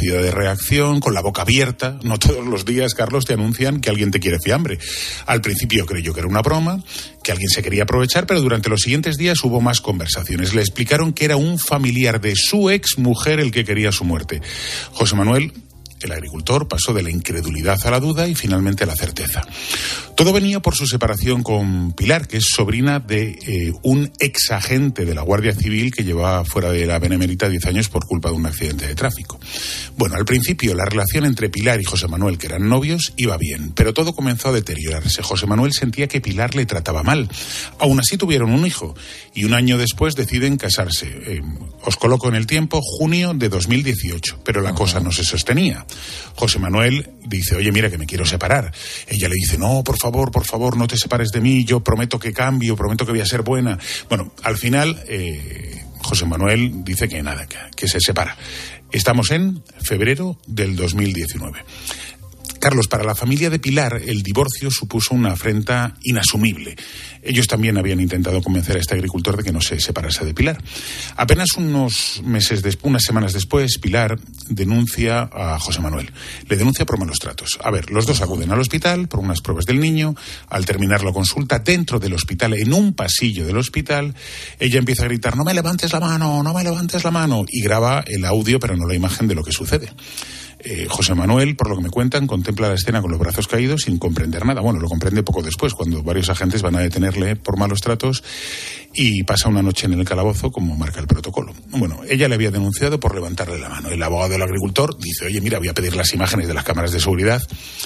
reacción, con la boca abierta. No todos los días, Carlos, te anuncian que alguien te quiere fiambre. Al principio creyó que era una broma, que alguien se quería aprovechar, pero durante los siguientes días hubo más conversaciones. Le explicaron que era un familiar de su ex mujer el que quería su muerte. José Manuel, el agricultor, pasó de la incredulidad a la duda y finalmente a la certeza. Todo venía por su separación con Pilar, que es sobrina de un ex agente de la Guardia Civil que llevaba fuera de la Benemérita 10 años por culpa de un accidente de tráfico. Bueno, al principio la relación entre Pilar y José Manuel, que eran novios, iba bien, pero todo comenzó a deteriorarse. José Manuel sentía que Pilar le trataba mal. Aún así tuvieron un hijo y un año después deciden casarse. Os coloco en el tiempo, junio de 2018, pero la cosa no se sostenía. José Manuel dice, oye, mira que me quiero separar. Ella le dice, no, por favor, no te separes de mí, yo prometo que cambio, prometo que voy a ser buena. Bueno, al final, José Manuel dice que nada, que se separa. Estamos en febrero del 2019. Carlos, para la familia de Pilar, el divorcio supuso una afrenta inasumible. Ellos también habían intentado convencer a este agricultor de que no se separase de Pilar. Apenas unas semanas después, Pilar denuncia a José Manuel. Le denuncia por malos tratos. A ver, los dos acuden al hospital por unas pruebas del niño. Al terminar la consulta, dentro del hospital, en un pasillo del hospital, ella empieza a gritar, no me levantes la mano, y graba el audio, pero no la imagen de lo que sucede. José Manuel, por lo que me cuentan, contempla la escena con los brazos caídos sin comprender nada. Bueno, lo comprende poco después, cuando varios agentes van a detenerle por malos tratos y pasa una noche en el calabozo, como marca el protocolo. Bueno, ella le había denunciado por levantarle la mano. El abogado del agricultor dice, oye, mira, voy a pedir las imágenes de las cámaras de seguridad.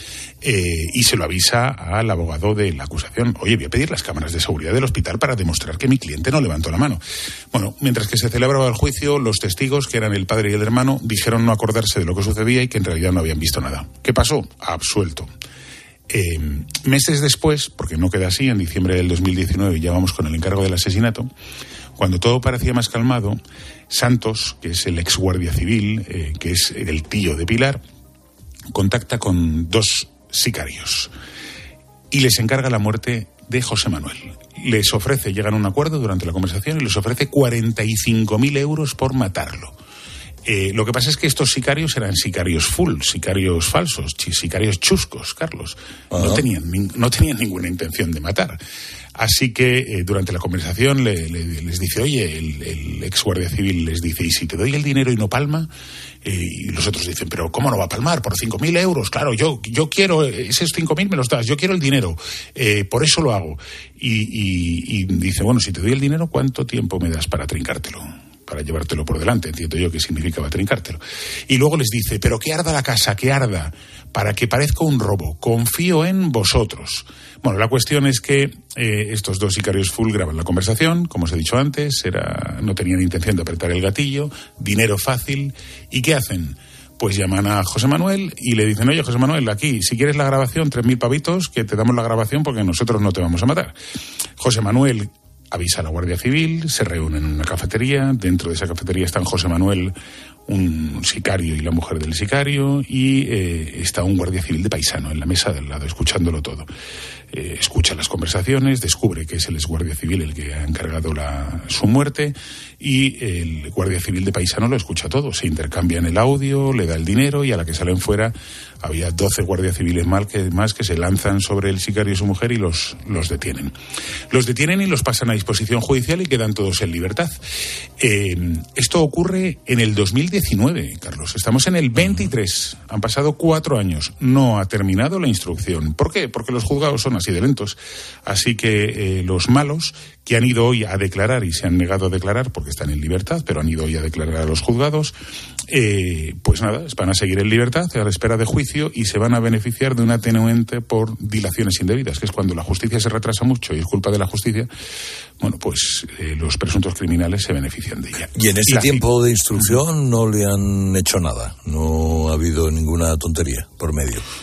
Y se lo avisa al abogado de la acusación. Oye, voy a pedir las cámaras de seguridad del hospital para demostrar que mi cliente no levantó la mano. Bueno, mientras que se celebraba el juicio, los testigos, que eran el padre y el hermano, dijeron no acordarse de lo que sucedía y que en realidad no habían visto nada. ¿Qué pasó? Absuelto. Meses después, porque no queda así, en diciembre del 2019 ya vamos con el encargo del asesinato, cuando todo parecía más calmado, Santos, que es el ex guardia civil, que es el tío de Pilar, contacta con dos sicarios y les encarga la muerte de José Manuel. Les ofrece, llegan a un acuerdo durante la conversación y les ofrece 45.000 euros por matarlo. Lo que pasa es que estos sicarios eran sicarios sicarios falsos, sicarios chuscos, Carlos. No tenían ninguna intención de matar. Así que durante la conversación les dice, oye, el ex guardia civil les dice, ¿y si te doy el dinero y no palma? Y los otros dicen, pero ¿cómo no va a palmar? Por 5.000 euros, claro, yo quiero, esos 5.000 me los das, yo quiero el dinero, por eso lo hago. Y dice, bueno, si te doy el dinero, ¿cuánto tiempo me das para trincártelo? Para llevártelo por delante, entiendo yo que significaba trincártelo. Y luego les dice, pero que arda la casa, que arda, para que parezca un robo, confío en vosotros. Bueno, la cuestión es que estos dos sicarios full graban la conversación, como os he dicho antes, no tenían intención de apretar el gatillo, dinero fácil, ¿y qué hacen? Pues llaman a José Manuel y le dicen, oye, José Manuel, aquí, si quieres la grabación, 3.000 pavitos, que te damos la grabación porque nosotros no te vamos a matar. José Manuel avisa a la Guardia Civil, se reúnen en una cafetería, dentro de esa cafetería están José Manuel, un sicario y la mujer del sicario, y está un guardia civil de paisano en la mesa del lado, escuchándolo todo. Escucha las conversaciones, descubre que es el exguardia civil el que ha encargado su muerte, y el guardia civil de paisano lo escucha todo. Se intercambian el audio, le da el dinero, y a la que salen fuera había 12 guardias civiles más que se lanzan sobre el sicario y su mujer y los detienen. Los detienen y los pasan a disposición judicial y quedan todos en libertad. Esto ocurre en el 2019, Carlos. Estamos en el 23. Han pasado 4 años. No ha terminado la instrucción. ¿Por qué? Porque los juzgados son así de lentos. Así que los malos que han ido hoy a declarar y se han negado a declarar porque están en libertad, pero han ido hoy a declarar a los juzgados, pues nada, van a seguir en libertad a la espera de juicio y se van a beneficiar de un atenuante por dilaciones indebidas, que es cuando la justicia se retrasa mucho y es culpa de la justicia. Bueno, pues los presuntos criminales se benefician de ella. Y en ese tiempo de instrucción no le han hecho nada, no ha habido ninguna tontería por medio.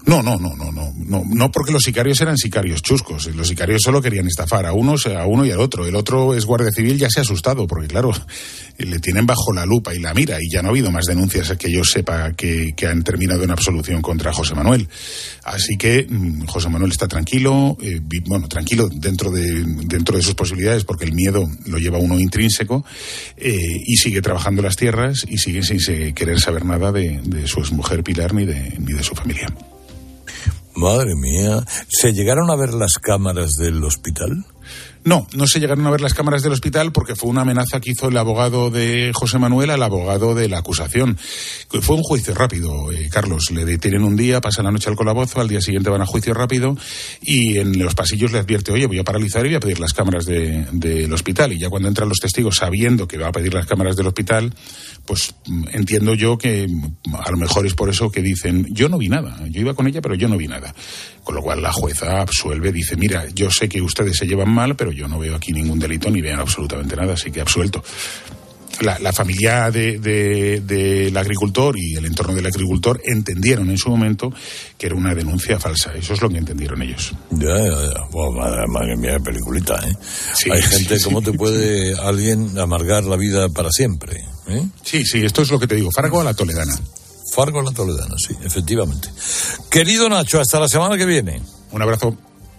No, porque los sicarios eran sicarios chuscos. Los sicarios solo querían estafar a uno y al otro. El otro es guardia civil, ya se ha asustado, porque claro, le tienen bajo la lupa y la mira, y ya no ha habido más denuncias que yo sepa que han terminado en absolución contra José Manuel. Así que José Manuel está tranquilo, tranquilo dentro de sus posibilidades, porque el miedo lo lleva uno intrínseco, y sigue trabajando las tierras y sigue sin querer saber nada de su exmujer Pilar ni de su familia. Madre mía, ¿se llegaron a ver las cámaras del hospital? No se llegaron a ver las cámaras del hospital porque fue una amenaza que hizo el abogado de José Manuel al abogado de la acusación. Fue un juicio rápido, Carlos. Le detienen un día, pasan la noche al calabozo, al día siguiente van a juicio rápido y en los pasillos le advierte, oye, voy a paralizar y voy a pedir las cámaras del hospital. Y ya cuando entran los testigos sabiendo que va a pedir las cámaras del hospital, pues entiendo yo que a lo mejor es por eso que dicen, yo no vi nada, yo iba con ella pero yo no vi nada. Con lo cual la jueza absuelve, dice, mira, yo sé que ustedes se llevan mal, pero yo no veo aquí ningún delito ni vean absolutamente nada, así que absuelto. La familia del agricultor y el entorno del agricultor entendieron en su momento que era una denuncia falsa. Eso es lo que entendieron ellos. Ya. Bueno, madre mía, peliculita, ¿eh? Sí, hay gente, sí, ¿cómo sí. te puede alguien amargar la vida para siempre? Sí, esto es lo que te digo. Fargo a la toledana. Fargo a la toledana, sí, efectivamente. Querido Nacho, hasta la semana que viene. Un abrazo.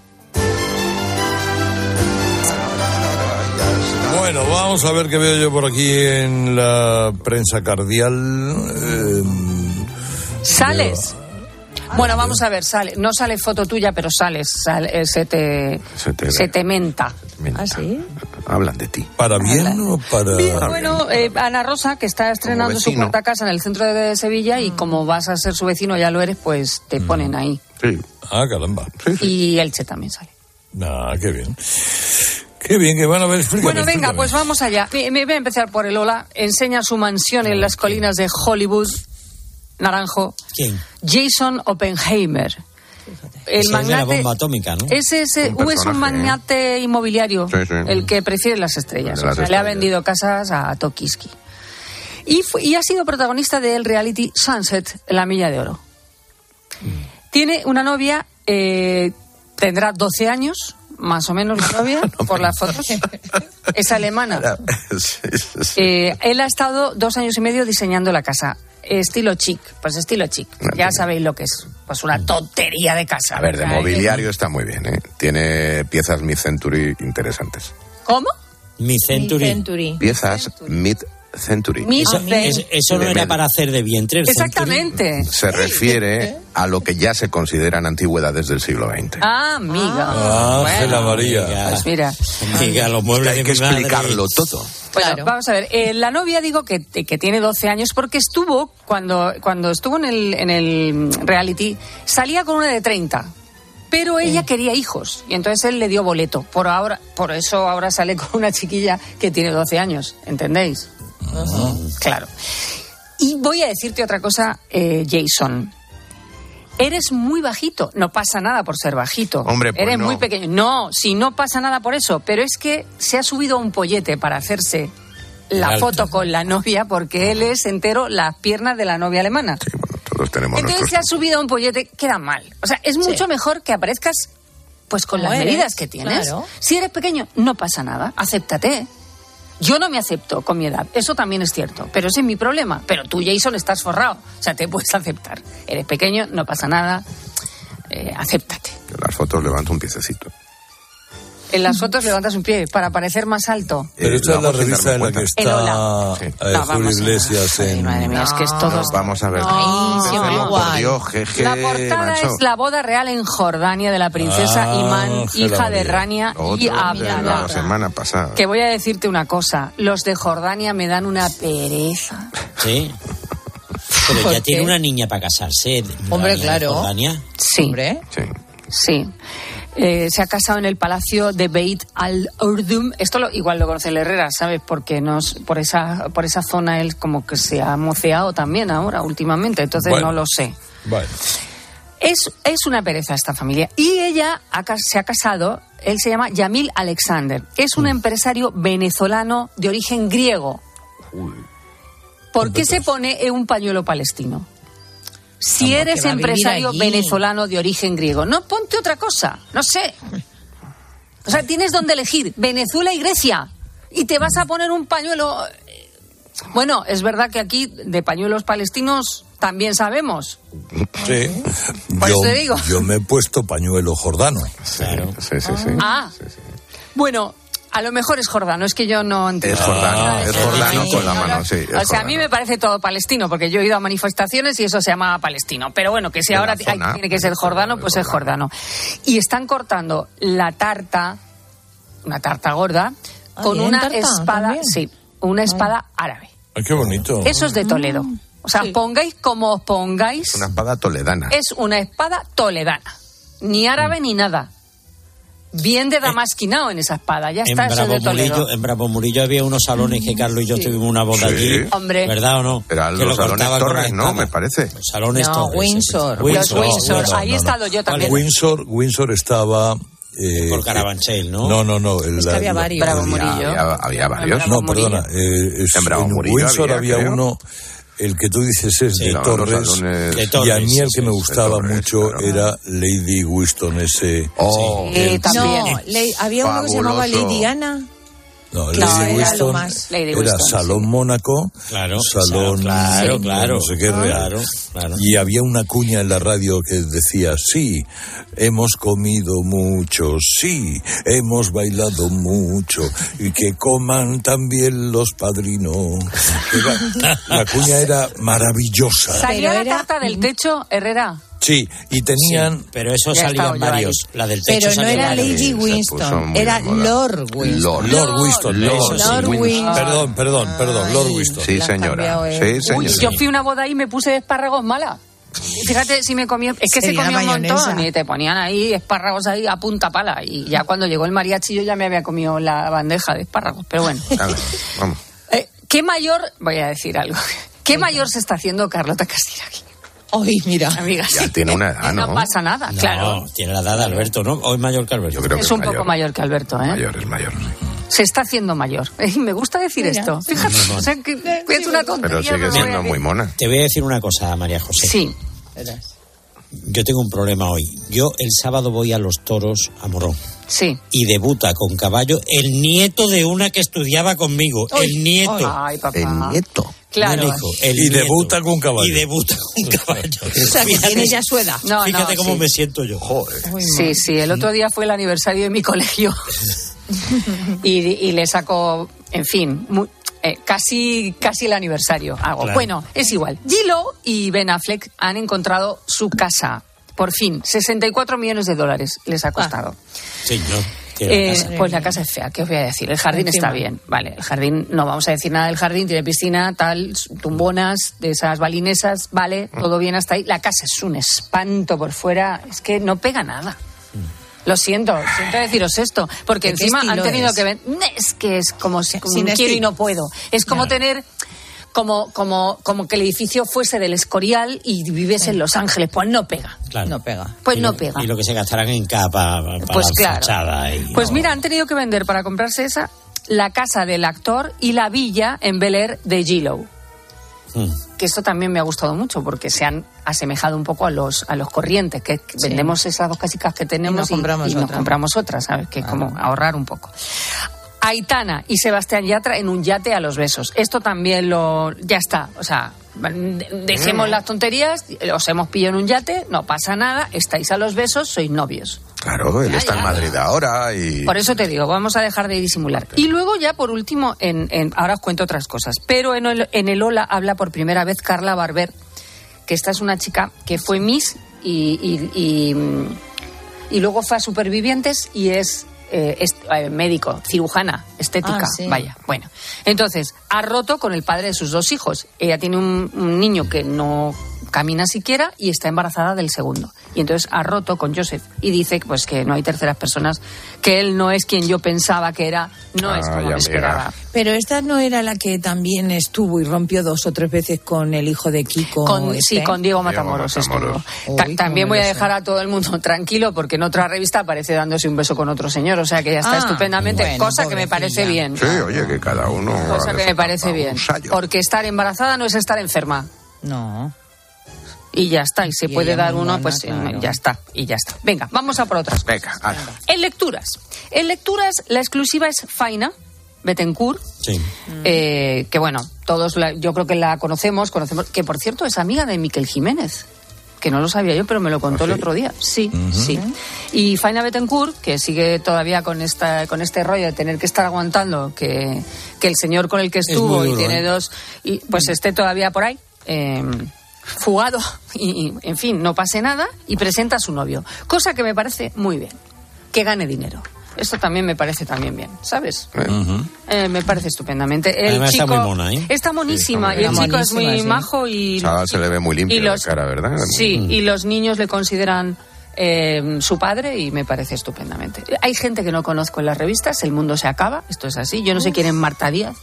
Bueno, vamos a ver qué veo yo por aquí en la prensa cardial. ¿Sales? Bueno, vamos a ver, sale. No sale foto tuya, pero sales. Se te menta. ¿Ah, sí? Hablan de ti. ¿Para bien o para...? Bien, bueno, Ana Rosa, que está estrenando su cuarta casa en el centro de Sevilla, y como vas a ser su vecino, ya lo eres, pues te ponen ahí. Sí. Ah, caramba. Y Elche también sale. Ah, qué bien. Qué bien, que van a ver. Bueno, venga, pues vamos allá. Me voy a empezar por el hola. Enseña su mansión en las colinas de Hollywood. Naranjo. ¿Quién? Jason Oppenheimer. El magnate de la bomba atómica, ¿no? Es un magnate inmobiliario, sí. El que prefiere las estrellas. Le ha vendido casas a Tokiski. Y ha sido protagonista del reality Sunset, La Milla de Oro. Tiene una novia, tendrá 12 años, más o menos la novia, por las fotos. Es alemana. Él ha estado 2 años y medio diseñando la casa. Estilo chic, pues estilo chic. Ya sabéis lo que es. Pues una tontería de casa. A ver, de mobiliario está muy bien, ¿eh? Tiene piezas mid-century interesantes. ¿Cómo? Mid-century. Piezas mid-century. Eso no era para hacer de vientre. Exactamente. Se refiere a lo que ya se consideran antigüedades del siglo XX. Ah, amiga. Ángela María. Pues mira. Amiga, los muebles hay que explicarlo todo. Bueno, claro. Vamos a ver, la novia digo que tiene 12 años porque estuvo, cuando estuvo en el reality, salía con una de 30, pero ella quería hijos y entonces él le dio boleto. Por eso ahora sale con una chiquilla que tiene 12 años, ¿entendéis? Claro. Y voy a decirte otra cosa, Jason. Eres muy bajito, no pasa nada por ser bajito. Hombre, pues eres no. muy pequeño. No, si no pasa nada por eso, pero es que se ha subido a un pollete para hacerse la foto con la novia porque él es entero las piernas de la novia alemana. Sí, bueno, todos tenemos Entonces se ha subido a un pollete, queda mal. O sea, es mucho mejor que aparezcas pues con las medidas que tienes. Claro. Si eres pequeño, no pasa nada, acéptate. Yo no me acepto con mi edad, eso también es cierto, pero ese es mi problema. Pero tú, Jason, estás forrado, o sea, te puedes aceptar. Eres pequeño, no pasa nada, acéptate. En las fotos levanta un piececito. En las fotos levantas un pie para parecer más alto. Pero esta es la revista en la que está Julio Iglesias en... Madre mía, es que es todo... Vamos a ver. Por Dios, jeje, la portada macho. es la boda real en Jordania de la princesa Imán, hija de Rania y Abdalá. La semana pasada. Que voy a decirte una cosa, los de Jordania me dan una pereza. Sí. Pero ya tiene una niña para casarse. Hombre, claro. Jordania. Sí. Hombre. Sí. Se ha casado en el palacio de Beit al-Urdum. Esto igual lo conoce el Herrera, ¿sabes? Porque por esa zona él como que se ha moceado también ahora, últimamente. Entonces no lo sé. Bueno. Es una pereza esta familia. Y ella se ha casado, él se llama Yamil Alexander. Es un empresario venezolano de origen griego. ¿Por qué se pone un pañuelo palestino? Si eres empresario venezolano de origen griego, no ponte otra cosa, no sé. O sea, tienes donde elegir, Venezuela y Grecia, y te vas a poner un pañuelo. Bueno, es verdad que aquí de pañuelos palestinos también sabemos. Sí. Por eso te digo. Yo me he puesto pañuelo jordano. Claro. Sí. Ah, bueno, a lo mejor es jordano, es que yo no entiendo. Es jordano con la mano, sí. O sea, a mí me parece todo palestino, porque yo he ido a manifestaciones y eso se llama palestino. Pero bueno, que si ahora tiene que ser jordano, pues es jordano. Y están cortando la tarta, una tarta gorda, con una espada, ¿también? Sí, una espada árabe. Ay, qué bonito. Eso es de Toledo. O sea, pongáis como os pongáis. Es una espada toledana. Es una espada toledana. Ni árabe ni nada. Bien de damasquinado en esa espada, ya está, eso de Toledo. En Bravo Murillo había unos salones que Carlos y yo tuvimos una boda allí. Hombre. ¿Verdad o no? Pero los salones Torres, ¿no? Me parece. Los salones Torres. Los Windsor. Ahí he estado yo también. Windsor estaba... por Carabanchel, ¿no? No. Es que había varios. Bravo Murillo. Había varios. No, perdona. En Bravo Murillo Windsor había uno... El que tú dices es de Torres, y a mí el que me gustaba mucho era Lady Winston, ese... también. No, había uno que se llamaba Lady Ana. No, Lady Winston era Salón Mónaco, Salón... Claro. No sé qué real. Claro. Y había una cuña en la radio que decía, sí, hemos comido mucho, sí, hemos bailado mucho, y que coman también los padrinos. La cuña era maravillosa. ¿Salía la tarta del techo, Herrera? Sí, y tenían... Sí, pero eso salían varios. La del techo. Pero no era Lady Winston, era Lord Winston. Lord Winston. Lord Winston. Perdón, Lord Winston. Sí, señora. Uy, yo fui a una boda y me puse espárragos mala. Fíjate si me comí... Es que se comía un montón y te ponían ahí espárragos ahí a punta pala. Y ya cuando llegó el mariachi yo ya me había comido la bandeja de espárragos. Pero bueno. Vamos. ¿Qué mayor... Voy a decir algo. ¿Qué mayor se está haciendo Carlota Castiragui? Hoy, mira. Amiga, ya tiene una edad, ¿no? No pasa nada, claro. No, tiene la edad de Alberto, ¿no? ¿O es mayor que Alberto? Yo creo que es un poco mayor que Alberto, ¿eh? Es mayor. Se está haciendo mayor. Me gusta decir esto. Fíjate, o sea, que es una tontería. Pero sigue siendo muy mona. Te voy a decir una cosa, María José. Sí. Yo tengo un problema hoy. Yo el sábado voy a los toros a Morón. Sí. Y debuta con caballo el nieto de una que estudiaba conmigo. El nieto. Ay, papá. El nieto. Claro. Y debuta con caballo. O sea, que tiene ya su edad. Fíjate cómo me siento yo. Joder. Sí. El otro día fue el aniversario de mi colegio. y le sacó, en fin, casi el aniversario hago. Claro. Bueno, es igual. J-Lo y Ben Affleck han encontrado su casa. Por fin, $64 millones les ha costado. Señor. Pues la casa es fea, ¿qué os voy a decir? El jardín está bien, vale. El jardín, no vamos a decir nada del jardín, tiene piscina, tal, tumbonas, de esas balinesas, vale, todo bien hasta ahí. La casa es un espanto por fuera, es que no pega nada. Lo siento deciros esto, porque encima han tenido que ver. Es que es como quiero y no puedo. Es como tener... Como que el edificio fuese del Escorial y vives en Los Ángeles. Pues no pega. Claro. No pega. Pues no pega. Y lo que se gastarán en capa para pues la claro. fachada. Pues mira, han tenido que vender para comprarse esa la casa del actor y la villa en Bel Air de J-Lo. Que esto también me ha gustado mucho porque se han asemejado un poco a los corrientes, que vendemos esas dos casicas que tenemos y nos compramos otras, ¿sabes? Que como ahorrar un poco. Aitana y Sebastián Yatra en un yate a los besos. Esto también ya está. O sea, dejemos las tonterías, os hemos pillado en un yate, no pasa nada, estáis a los besos, sois novios. Claro, él está en Madrid ahora y... Por eso te digo, vamos a dejar de disimular. Y luego ya, por último, ahora os cuento otras cosas, pero en el Hola habla por primera vez Carla Barber, que esta es una chica que fue Miss y luego fue a Supervivientes y es médico, cirujana, estética, vaya, bueno. Entonces, ha roto con el padre de sus dos hijos. Ella tiene un niño que no camina siquiera y está embarazada del segundo. Y entonces ha roto con Joseph y dice pues que no hay terceras personas, que él no es quien yo pensaba que era, no es como me esperaba. Pero esta no era la que también estuvo y rompió 2 o 3 veces con el hijo de Kiko. Sí, con Diego Matamoros. También voy a dejar a todo el mundo tranquilo porque en otra revista aparece dándose un beso con otro señor, o sea que ya está estupendamente, bueno, cosa que me parece bien. Sí, oye, que cada uno... Cosa que me parece bien, porque estar embarazada no es estar enferma. No. Y ya está, y se Y puede ella muy muy uno, mona, pues claro. ya está, y ya está. Venga, vamos a por otras cosas. Venga, ala. En lecturas, la exclusiva es Faina Bettencourt, Sí. que bueno, todos yo creo que la conocemos, que por cierto es amiga de Miquel Jiménez, que no lo sabía yo, pero me lo contó el otro día. Sí, sí. Y Faina Bettencourt, que sigue todavía con este rollo de tener que estar aguantando que el señor con el que estuvo muy y duro, tiene ¿eh? dos, y pues esté todavía por ahí, fugado, y en fin, no pase nada, y presenta a su novio. Cosa que me parece muy bien, que gane dinero. Esto también me parece también bien, ¿sabes? Me parece estupendamente. El Además chico está muy mona, ¿eh? está monísima, Sí, y está el muy chico es muy monísima, sí. majo y... Chaval, se le ve muy limpio y la cara, ¿verdad? Sí, y los niños le consideran su padre y me parece estupendamente. Hay gente que no conozco en las revistas, El Mundo se acaba, esto es así. Yo no sé quién es Marta Díaz.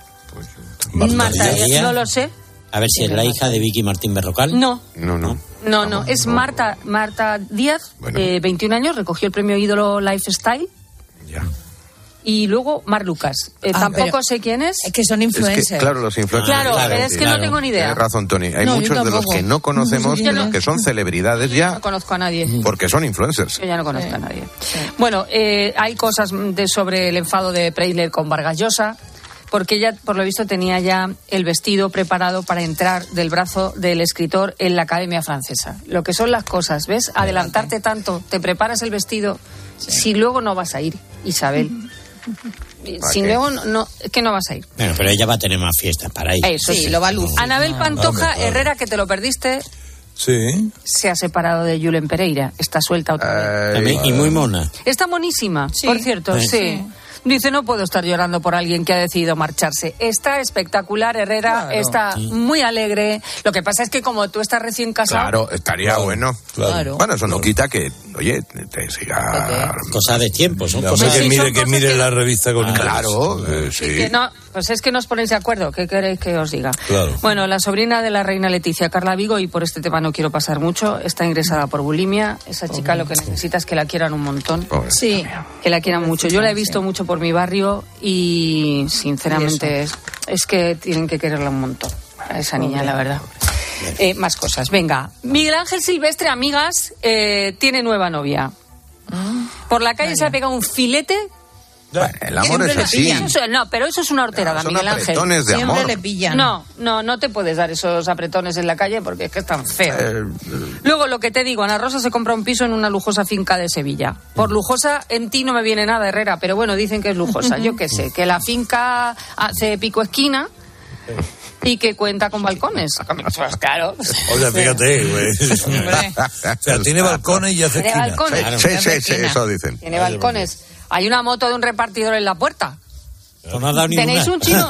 Marta Díaz, no lo sé. A ver si es la hija de Vicky Martín Berrocal. No. No. Es Marta Díaz, 21 años, recogió el premio Ídolo Lifestyle. Ya. Y luego Mar Lucas. Tampoco pero sé quién es. Es que son influencers. Es que, claro, los influencers. Claro, pero es que no tengo ni idea. Tienes razón, Tony. Hay No, yo muchos de los tampoco. que no conocemos, Yo no. que son celebridades ya, No conozco a nadie. porque son influencers. Yo ya no conozco a nadie. Bueno, hay cosas sobre el enfado de Preisler con Vargas Llosa, porque ella, por lo visto, tenía ya el vestido preparado para entrar del brazo del escritor en la Academia Francesa. Lo que son las cosas, ¿ves? Adelantarte tanto, te preparas el vestido, si luego no vas a ir, Isabel. Si qué? luego no, es que no vas a ir. Bueno, pero ella va a tener más fiestas para ir. Eso sí, lo va a lucir. Anabel Pantoja Hombre, claro. Herrera, que te lo perdiste, Sí. se ha separado de Julen Pereira. Está suelta otra vez. También, y muy mona. Está monísima, por cierto, sí. Dice, no puedo estar llorando por alguien que ha decidido marcharse. Está espectacular, Herrera, está muy alegre. Lo que pasa es que como tú estás recién casado... Claro, estaría bueno. Claro. Bueno, eso no quita que, oye, te siga... Cosas de tiempo, son Ya, cosas hombre, Sí, son que cosas mire que- la revista con interés. Claro, sí. Que no, pues es que no os ponéis de acuerdo. ¿Qué queréis que os diga? Claro. Bueno, la sobrina de la reina Leticia, Carla Vigo, y por este tema no quiero pasar mucho, está ingresada por bulimia. Esa chica lo que necesita es que la quieran un montón. Sí. Que la quieran mucho. Yo la he visto mucho por mi barrio y sinceramente es que tienen que quererla un montón a esa niña, la verdad. Más cosas. Venga, Miguel Ángel Silvestre, amigas, tiene nueva novia. Por la calle se ha pegado un filete. Bueno, el amor es así. No, pero eso es una horterada, Son Miguel Ángel. apretones de Siempre amor. le pillan. No te puedes dar esos apretones en la calle porque es que es tan feo. Luego, lo que te digo, Ana Rosa se compra un piso en una lujosa finca de Sevilla. Por lujosa, en ti no me viene nada, Herrera, pero bueno, dicen que es lujosa. Yo qué sé, que la finca hace pico esquina y que cuenta con balcones. Pues claro. O sea, fíjate, güey. O sea, tiene balcones y hace Tiene esquina. balcones. Sí, eso dicen. Tiene balcones. Hay una moto de un repartidor en la puerta. Pues no ha dado ni ¿Tenéis una. un chino?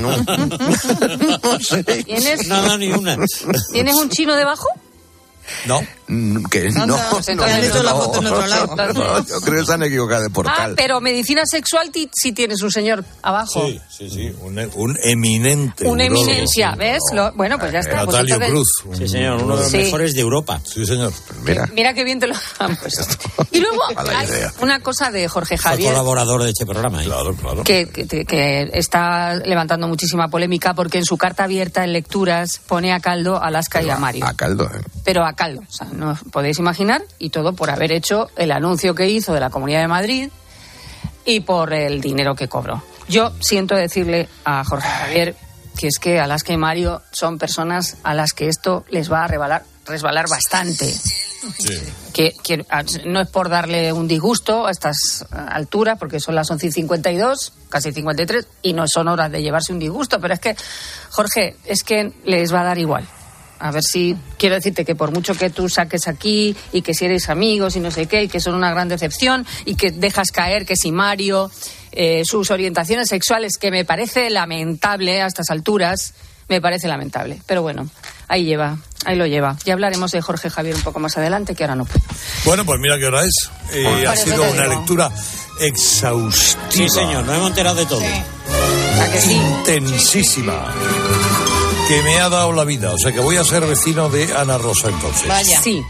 No sé. ¿Tienes, No ha dado ni una. ¿Tienes un chino debajo? No. Que no. pues entonces han hecho la foto en otro lado. No, yo creo que se han equivocado de Ah, portal. pero medicina sexual sí tienes un señor abajo. Sí. Un eminente. Una urólogo. eminencia, ¿ves? Bueno, pues ya está. Pues Natalio entonces- Cruz. Sí, señor, uno de los Sí. mejores de Europa. Sí, señor. Mira qué bien te lo han puesto. Y luego Mala hay idea. una cosa de Jorge Fue Javier colaborador de este programa. ¿eh? Claro. que está levantando muchísima polémica porque en su carta abierta en lecturas pone a caldo a Alaska y a Mario. A caldo, Pero a caldo. O sea, no os podéis imaginar, y todo por haber hecho el anuncio que hizo de la Comunidad de Madrid y por el dinero que cobró. Yo siento decirle a Jorge Javier que es que Alaska y Mario son personas a las que esto les va a resbalar bastante. Que no es por darle un disgusto a estas alturas, porque son las 11:52, casi 53, y no son horas de llevarse un disgusto, pero es que, Jorge, es que les va a dar igual. A ver si, quiero decirte que por mucho que tú saques aquí y que si eres amigos y no sé qué, y que son una gran decepción y que dejas caer que si Mario, sus orientaciones sexuales, que me parece lamentable a estas alturas, me parece lamentable. Pero bueno, ahí lo lleva. Ya hablaremos de Jorge Javier un poco más adelante, que ahora no puedo. Bueno, pues mira qué hora es. Ha Por eso sido te una digo. lectura exhaustiva. Sí, señor, nos hemos enterado de todo. ¿A que sí? Intensísima. Que me ha dado la vida. O sea que voy a ser vecino de Ana Rosa entonces. Vaya. Sí.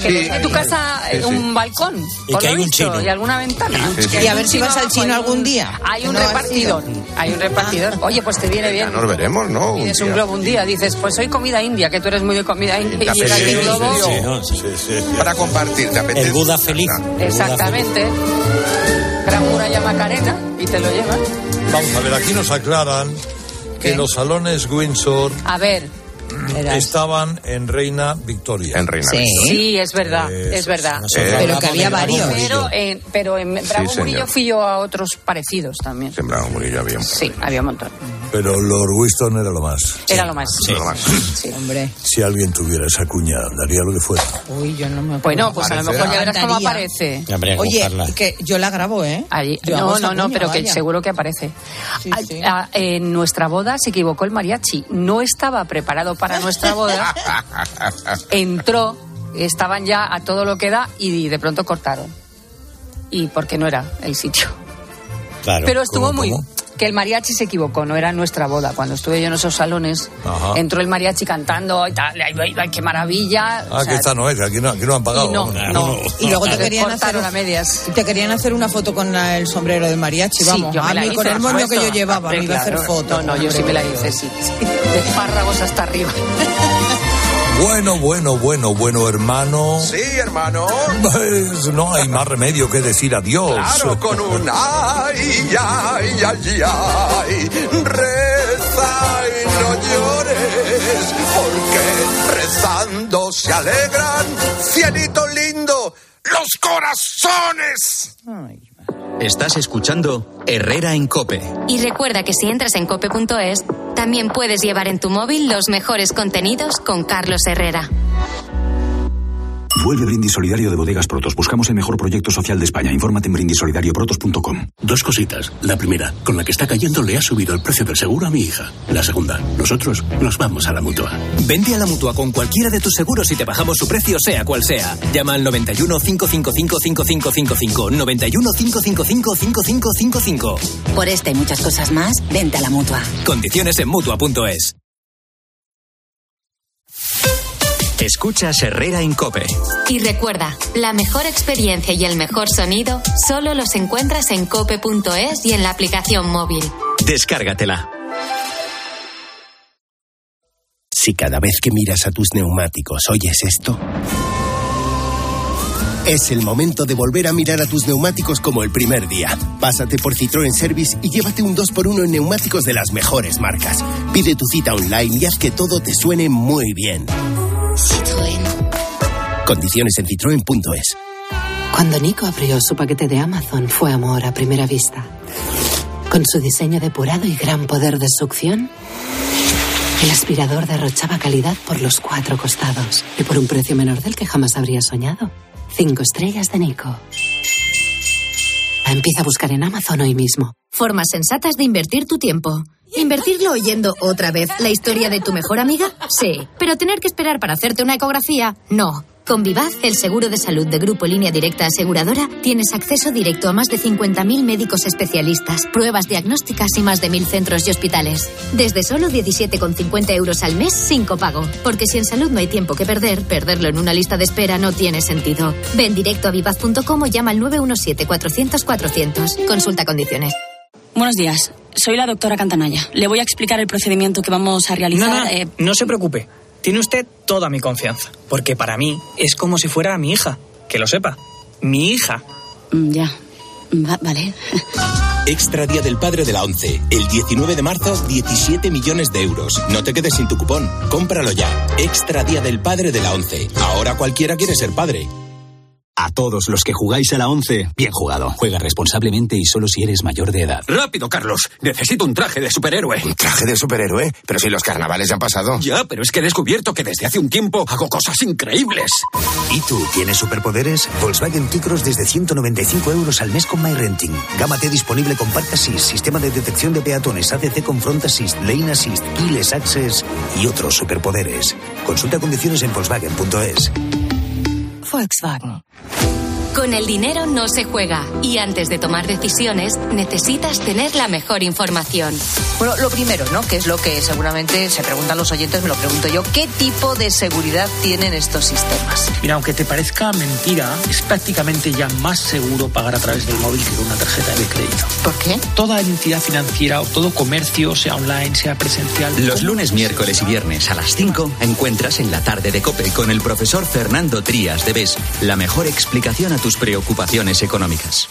Que en tu casa un balcón, y que hay un chino. y alguna ventana. Y a ver si vas al chino algún día. Hay un repartidor. Hay un repartidor. Oye, pues te viene bien. Ya nos veremos, ¿no? Pides un globo un día, dices, pues soy comida india, que tú eres muy de comida india. Y llega el globo. Sí. Para compartir, ¿te apetece? El Buda feliz. Exactamente. Gran Muralla Macarena y te lo llevan. Vamos a ver, aquí nos aclaran que los salones Windsor A ver, estaban en Reina Victoria. En Reina Victoria. Sí, es verdad, es verdad. Pero que había varios. Pero en Bravo Murillo fui yo a otros parecidos también. En Bravo Murillo había un montón. Sí, había un montón. Pero Lord Winston era lo más. Era lo más. Sí. Lo más. Sí, hombre. Si alguien tuviera esa cuña, daría lo que fuera. Uy, yo no me acuerdo. Bueno, pues a lo mejor ya verás cómo aparece. Oye, que yo la grabo, ¿eh? Allí. No, pero que seguro que aparece. Sí. En nuestra boda se equivocó el mariachi. No estaba preparado para nuestra boda. Entró, estaban ya a todo lo que da y de pronto cortaron. Y porque no era el sitio. Claro. Pero estuvo muy... Que el mariachi se equivocó, no era nuestra boda. Cuando estuve yo en esos salones, entró el mariachi cantando y tal, ¡ay, qué maravilla! Que esta no es, aquí no han pagado. No. Y luego te querían hacer a medias. Te querían hacer una foto con el sombrero del mariachi, vamos. Yo me la hice, con el moño que yo llevaba, me iba a hacer foto. No, yo sí me la hice, sí. De espárragos hasta arriba. Bueno, hermano. Sí, hermano. Pues no hay más remedio que decir adiós. Claro, con un ay. Reza y no llores, porque rezando se alegran, cielito lindo, los corazones. Estás escuchando Herrera en COPE. Y recuerda que si entras en cope.es, también puedes llevar en tu móvil los mejores contenidos con Carlos Herrera. Vuelve Brindis Solidario de Bodegas Protos. Buscamos el mejor proyecto social de España. Infórmate en brindissolidarioprotos.com. Dos cositas. La primera, con la que está cayendo le ha subido el precio del seguro a mi hija. La segunda, nosotros nos vamos a la Mutua. Vente a la Mutua con cualquiera de tus seguros y te bajamos su precio sea cual sea. Llama al 91 555 5555. 91 555 5555. Por esta y muchas cosas más, vente a la Mutua. Condiciones en Mutua.es. Escuchas Herrera en COPE. Y recuerda, la mejor experiencia y el mejor sonido solo los encuentras en cope.es y en la aplicación móvil. Descárgatela. Si cada vez que miras a tus neumáticos oyes esto, es el momento de volver a mirar a tus neumáticos como el primer día. Pásate por Citroën Service y llévate un 2x1 en neumáticos de las mejores marcas. Pide tu cita online y haz que todo te suene muy bien. Citroën. Condiciones en citroen.es. Cuando Nico abrió su paquete de Amazon fue amor a primera vista. Con su diseño depurado y gran poder de succión, el aspirador derrochaba calidad por los 4 costados y por un precio menor del que jamás habría soñado. 5 estrellas de Nico. Empieza a buscar en Amazon hoy mismo. Formas sensatas de invertir tu tiempo. ¿Invertirlo oyendo otra vez la historia de tu mejor amiga? Sí. Pero tener que esperar para hacerte una ecografía, no. Con Vivaz, el seguro de salud de Grupo Línea Directa Aseguradora, tienes acceso directo a más de 50.000 médicos especialistas, pruebas diagnósticas y más de 1.000 centros y hospitales. Desde solo 17,50 euros al mes sin copago. Porque si en salud no hay tiempo que perder, perderlo en una lista de espera no tiene sentido. Ven directo a vivaz.com o llama al 917-400-400. Consulta condiciones. Buenos días, soy la doctora Cantanaya. Le voy a explicar el procedimiento que vamos a realizar. No se preocupe. Tiene usted toda mi confianza. Porque para mí es como si fuera mi hija. Que lo sepa. Mi hija. Ya. Vale. Extra Día del Padre de la ONCE. El 19 de marzo, 17 millones de euros. No te quedes sin tu cupón. Cómpralo ya. Extra Día del Padre de la ONCE. Ahora cualquiera quiere ser padre. A todos los que jugáis a la 11, bien jugado. Juega responsablemente y solo si eres mayor de edad. ¡Rápido, Carlos! Necesito un traje de superhéroe. ¿Un traje de superhéroe? Pero si los carnavales ya han pasado. Ya, pero es que he descubierto que desde hace un tiempo hago cosas increíbles. ¿Y tú tienes superpoderes? Volkswagen T-Cross desde 195 euros al mes con MyRenting. Gama T disponible con Park Assist, sistema de detección de peatones, ADC con Front Assist, Lane Assist, Keyless Access y otros superpoderes. Consulta condiciones en Volkswagen.es. Volkswagen. Con el dinero no se juega y antes de tomar decisiones necesitas tener la mejor información. Bueno, lo primero, ¿no? Que es lo que seguramente se preguntan los oyentes, me lo pregunto yo. ¿Qué tipo de seguridad tienen estos sistemas? Mira, aunque te parezca mentira, es prácticamente ya más seguro pagar a través del móvil que con una tarjeta de crédito. ¿Por qué? Toda entidad financiera o todo comercio, sea online, sea presencial... Los lunes, miércoles y viernes a las 5 encuentras en la tarde de COPE con el profesor Fernando Trías de BES la mejor explicación a tus preocupaciones económicas.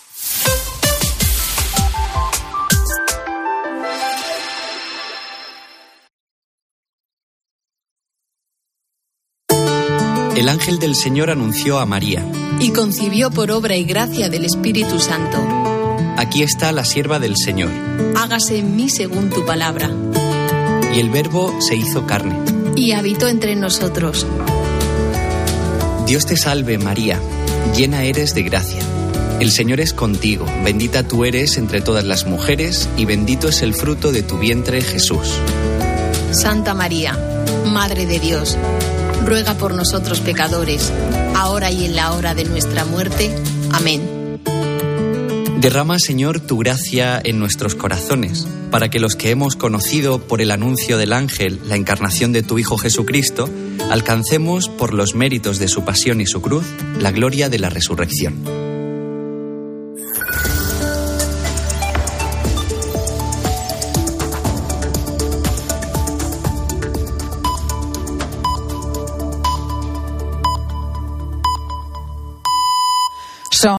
El ángel del Señor anunció a María. Y concibió por obra y gracia del Espíritu Santo. Aquí está la sierva del Señor. Hágase en mí según tu palabra. Y el Verbo se hizo carne. Y habitó entre nosotros. Dios te salve, María, llena eres de gracia. El Señor es contigo, bendita tú eres entre todas las mujeres, y bendito es el fruto de tu vientre, Jesús. Santa María, Madre de Dios, ruega por nosotros pecadores, ahora y en la hora de nuestra muerte. Amén. Derrama, Señor, tu gracia en nuestros corazones, para que los que hemos conocido por el anuncio del ángel la encarnación de tu Hijo Jesucristo, alcancemos, por los méritos de su pasión y su cruz, la gloria de la resurrección.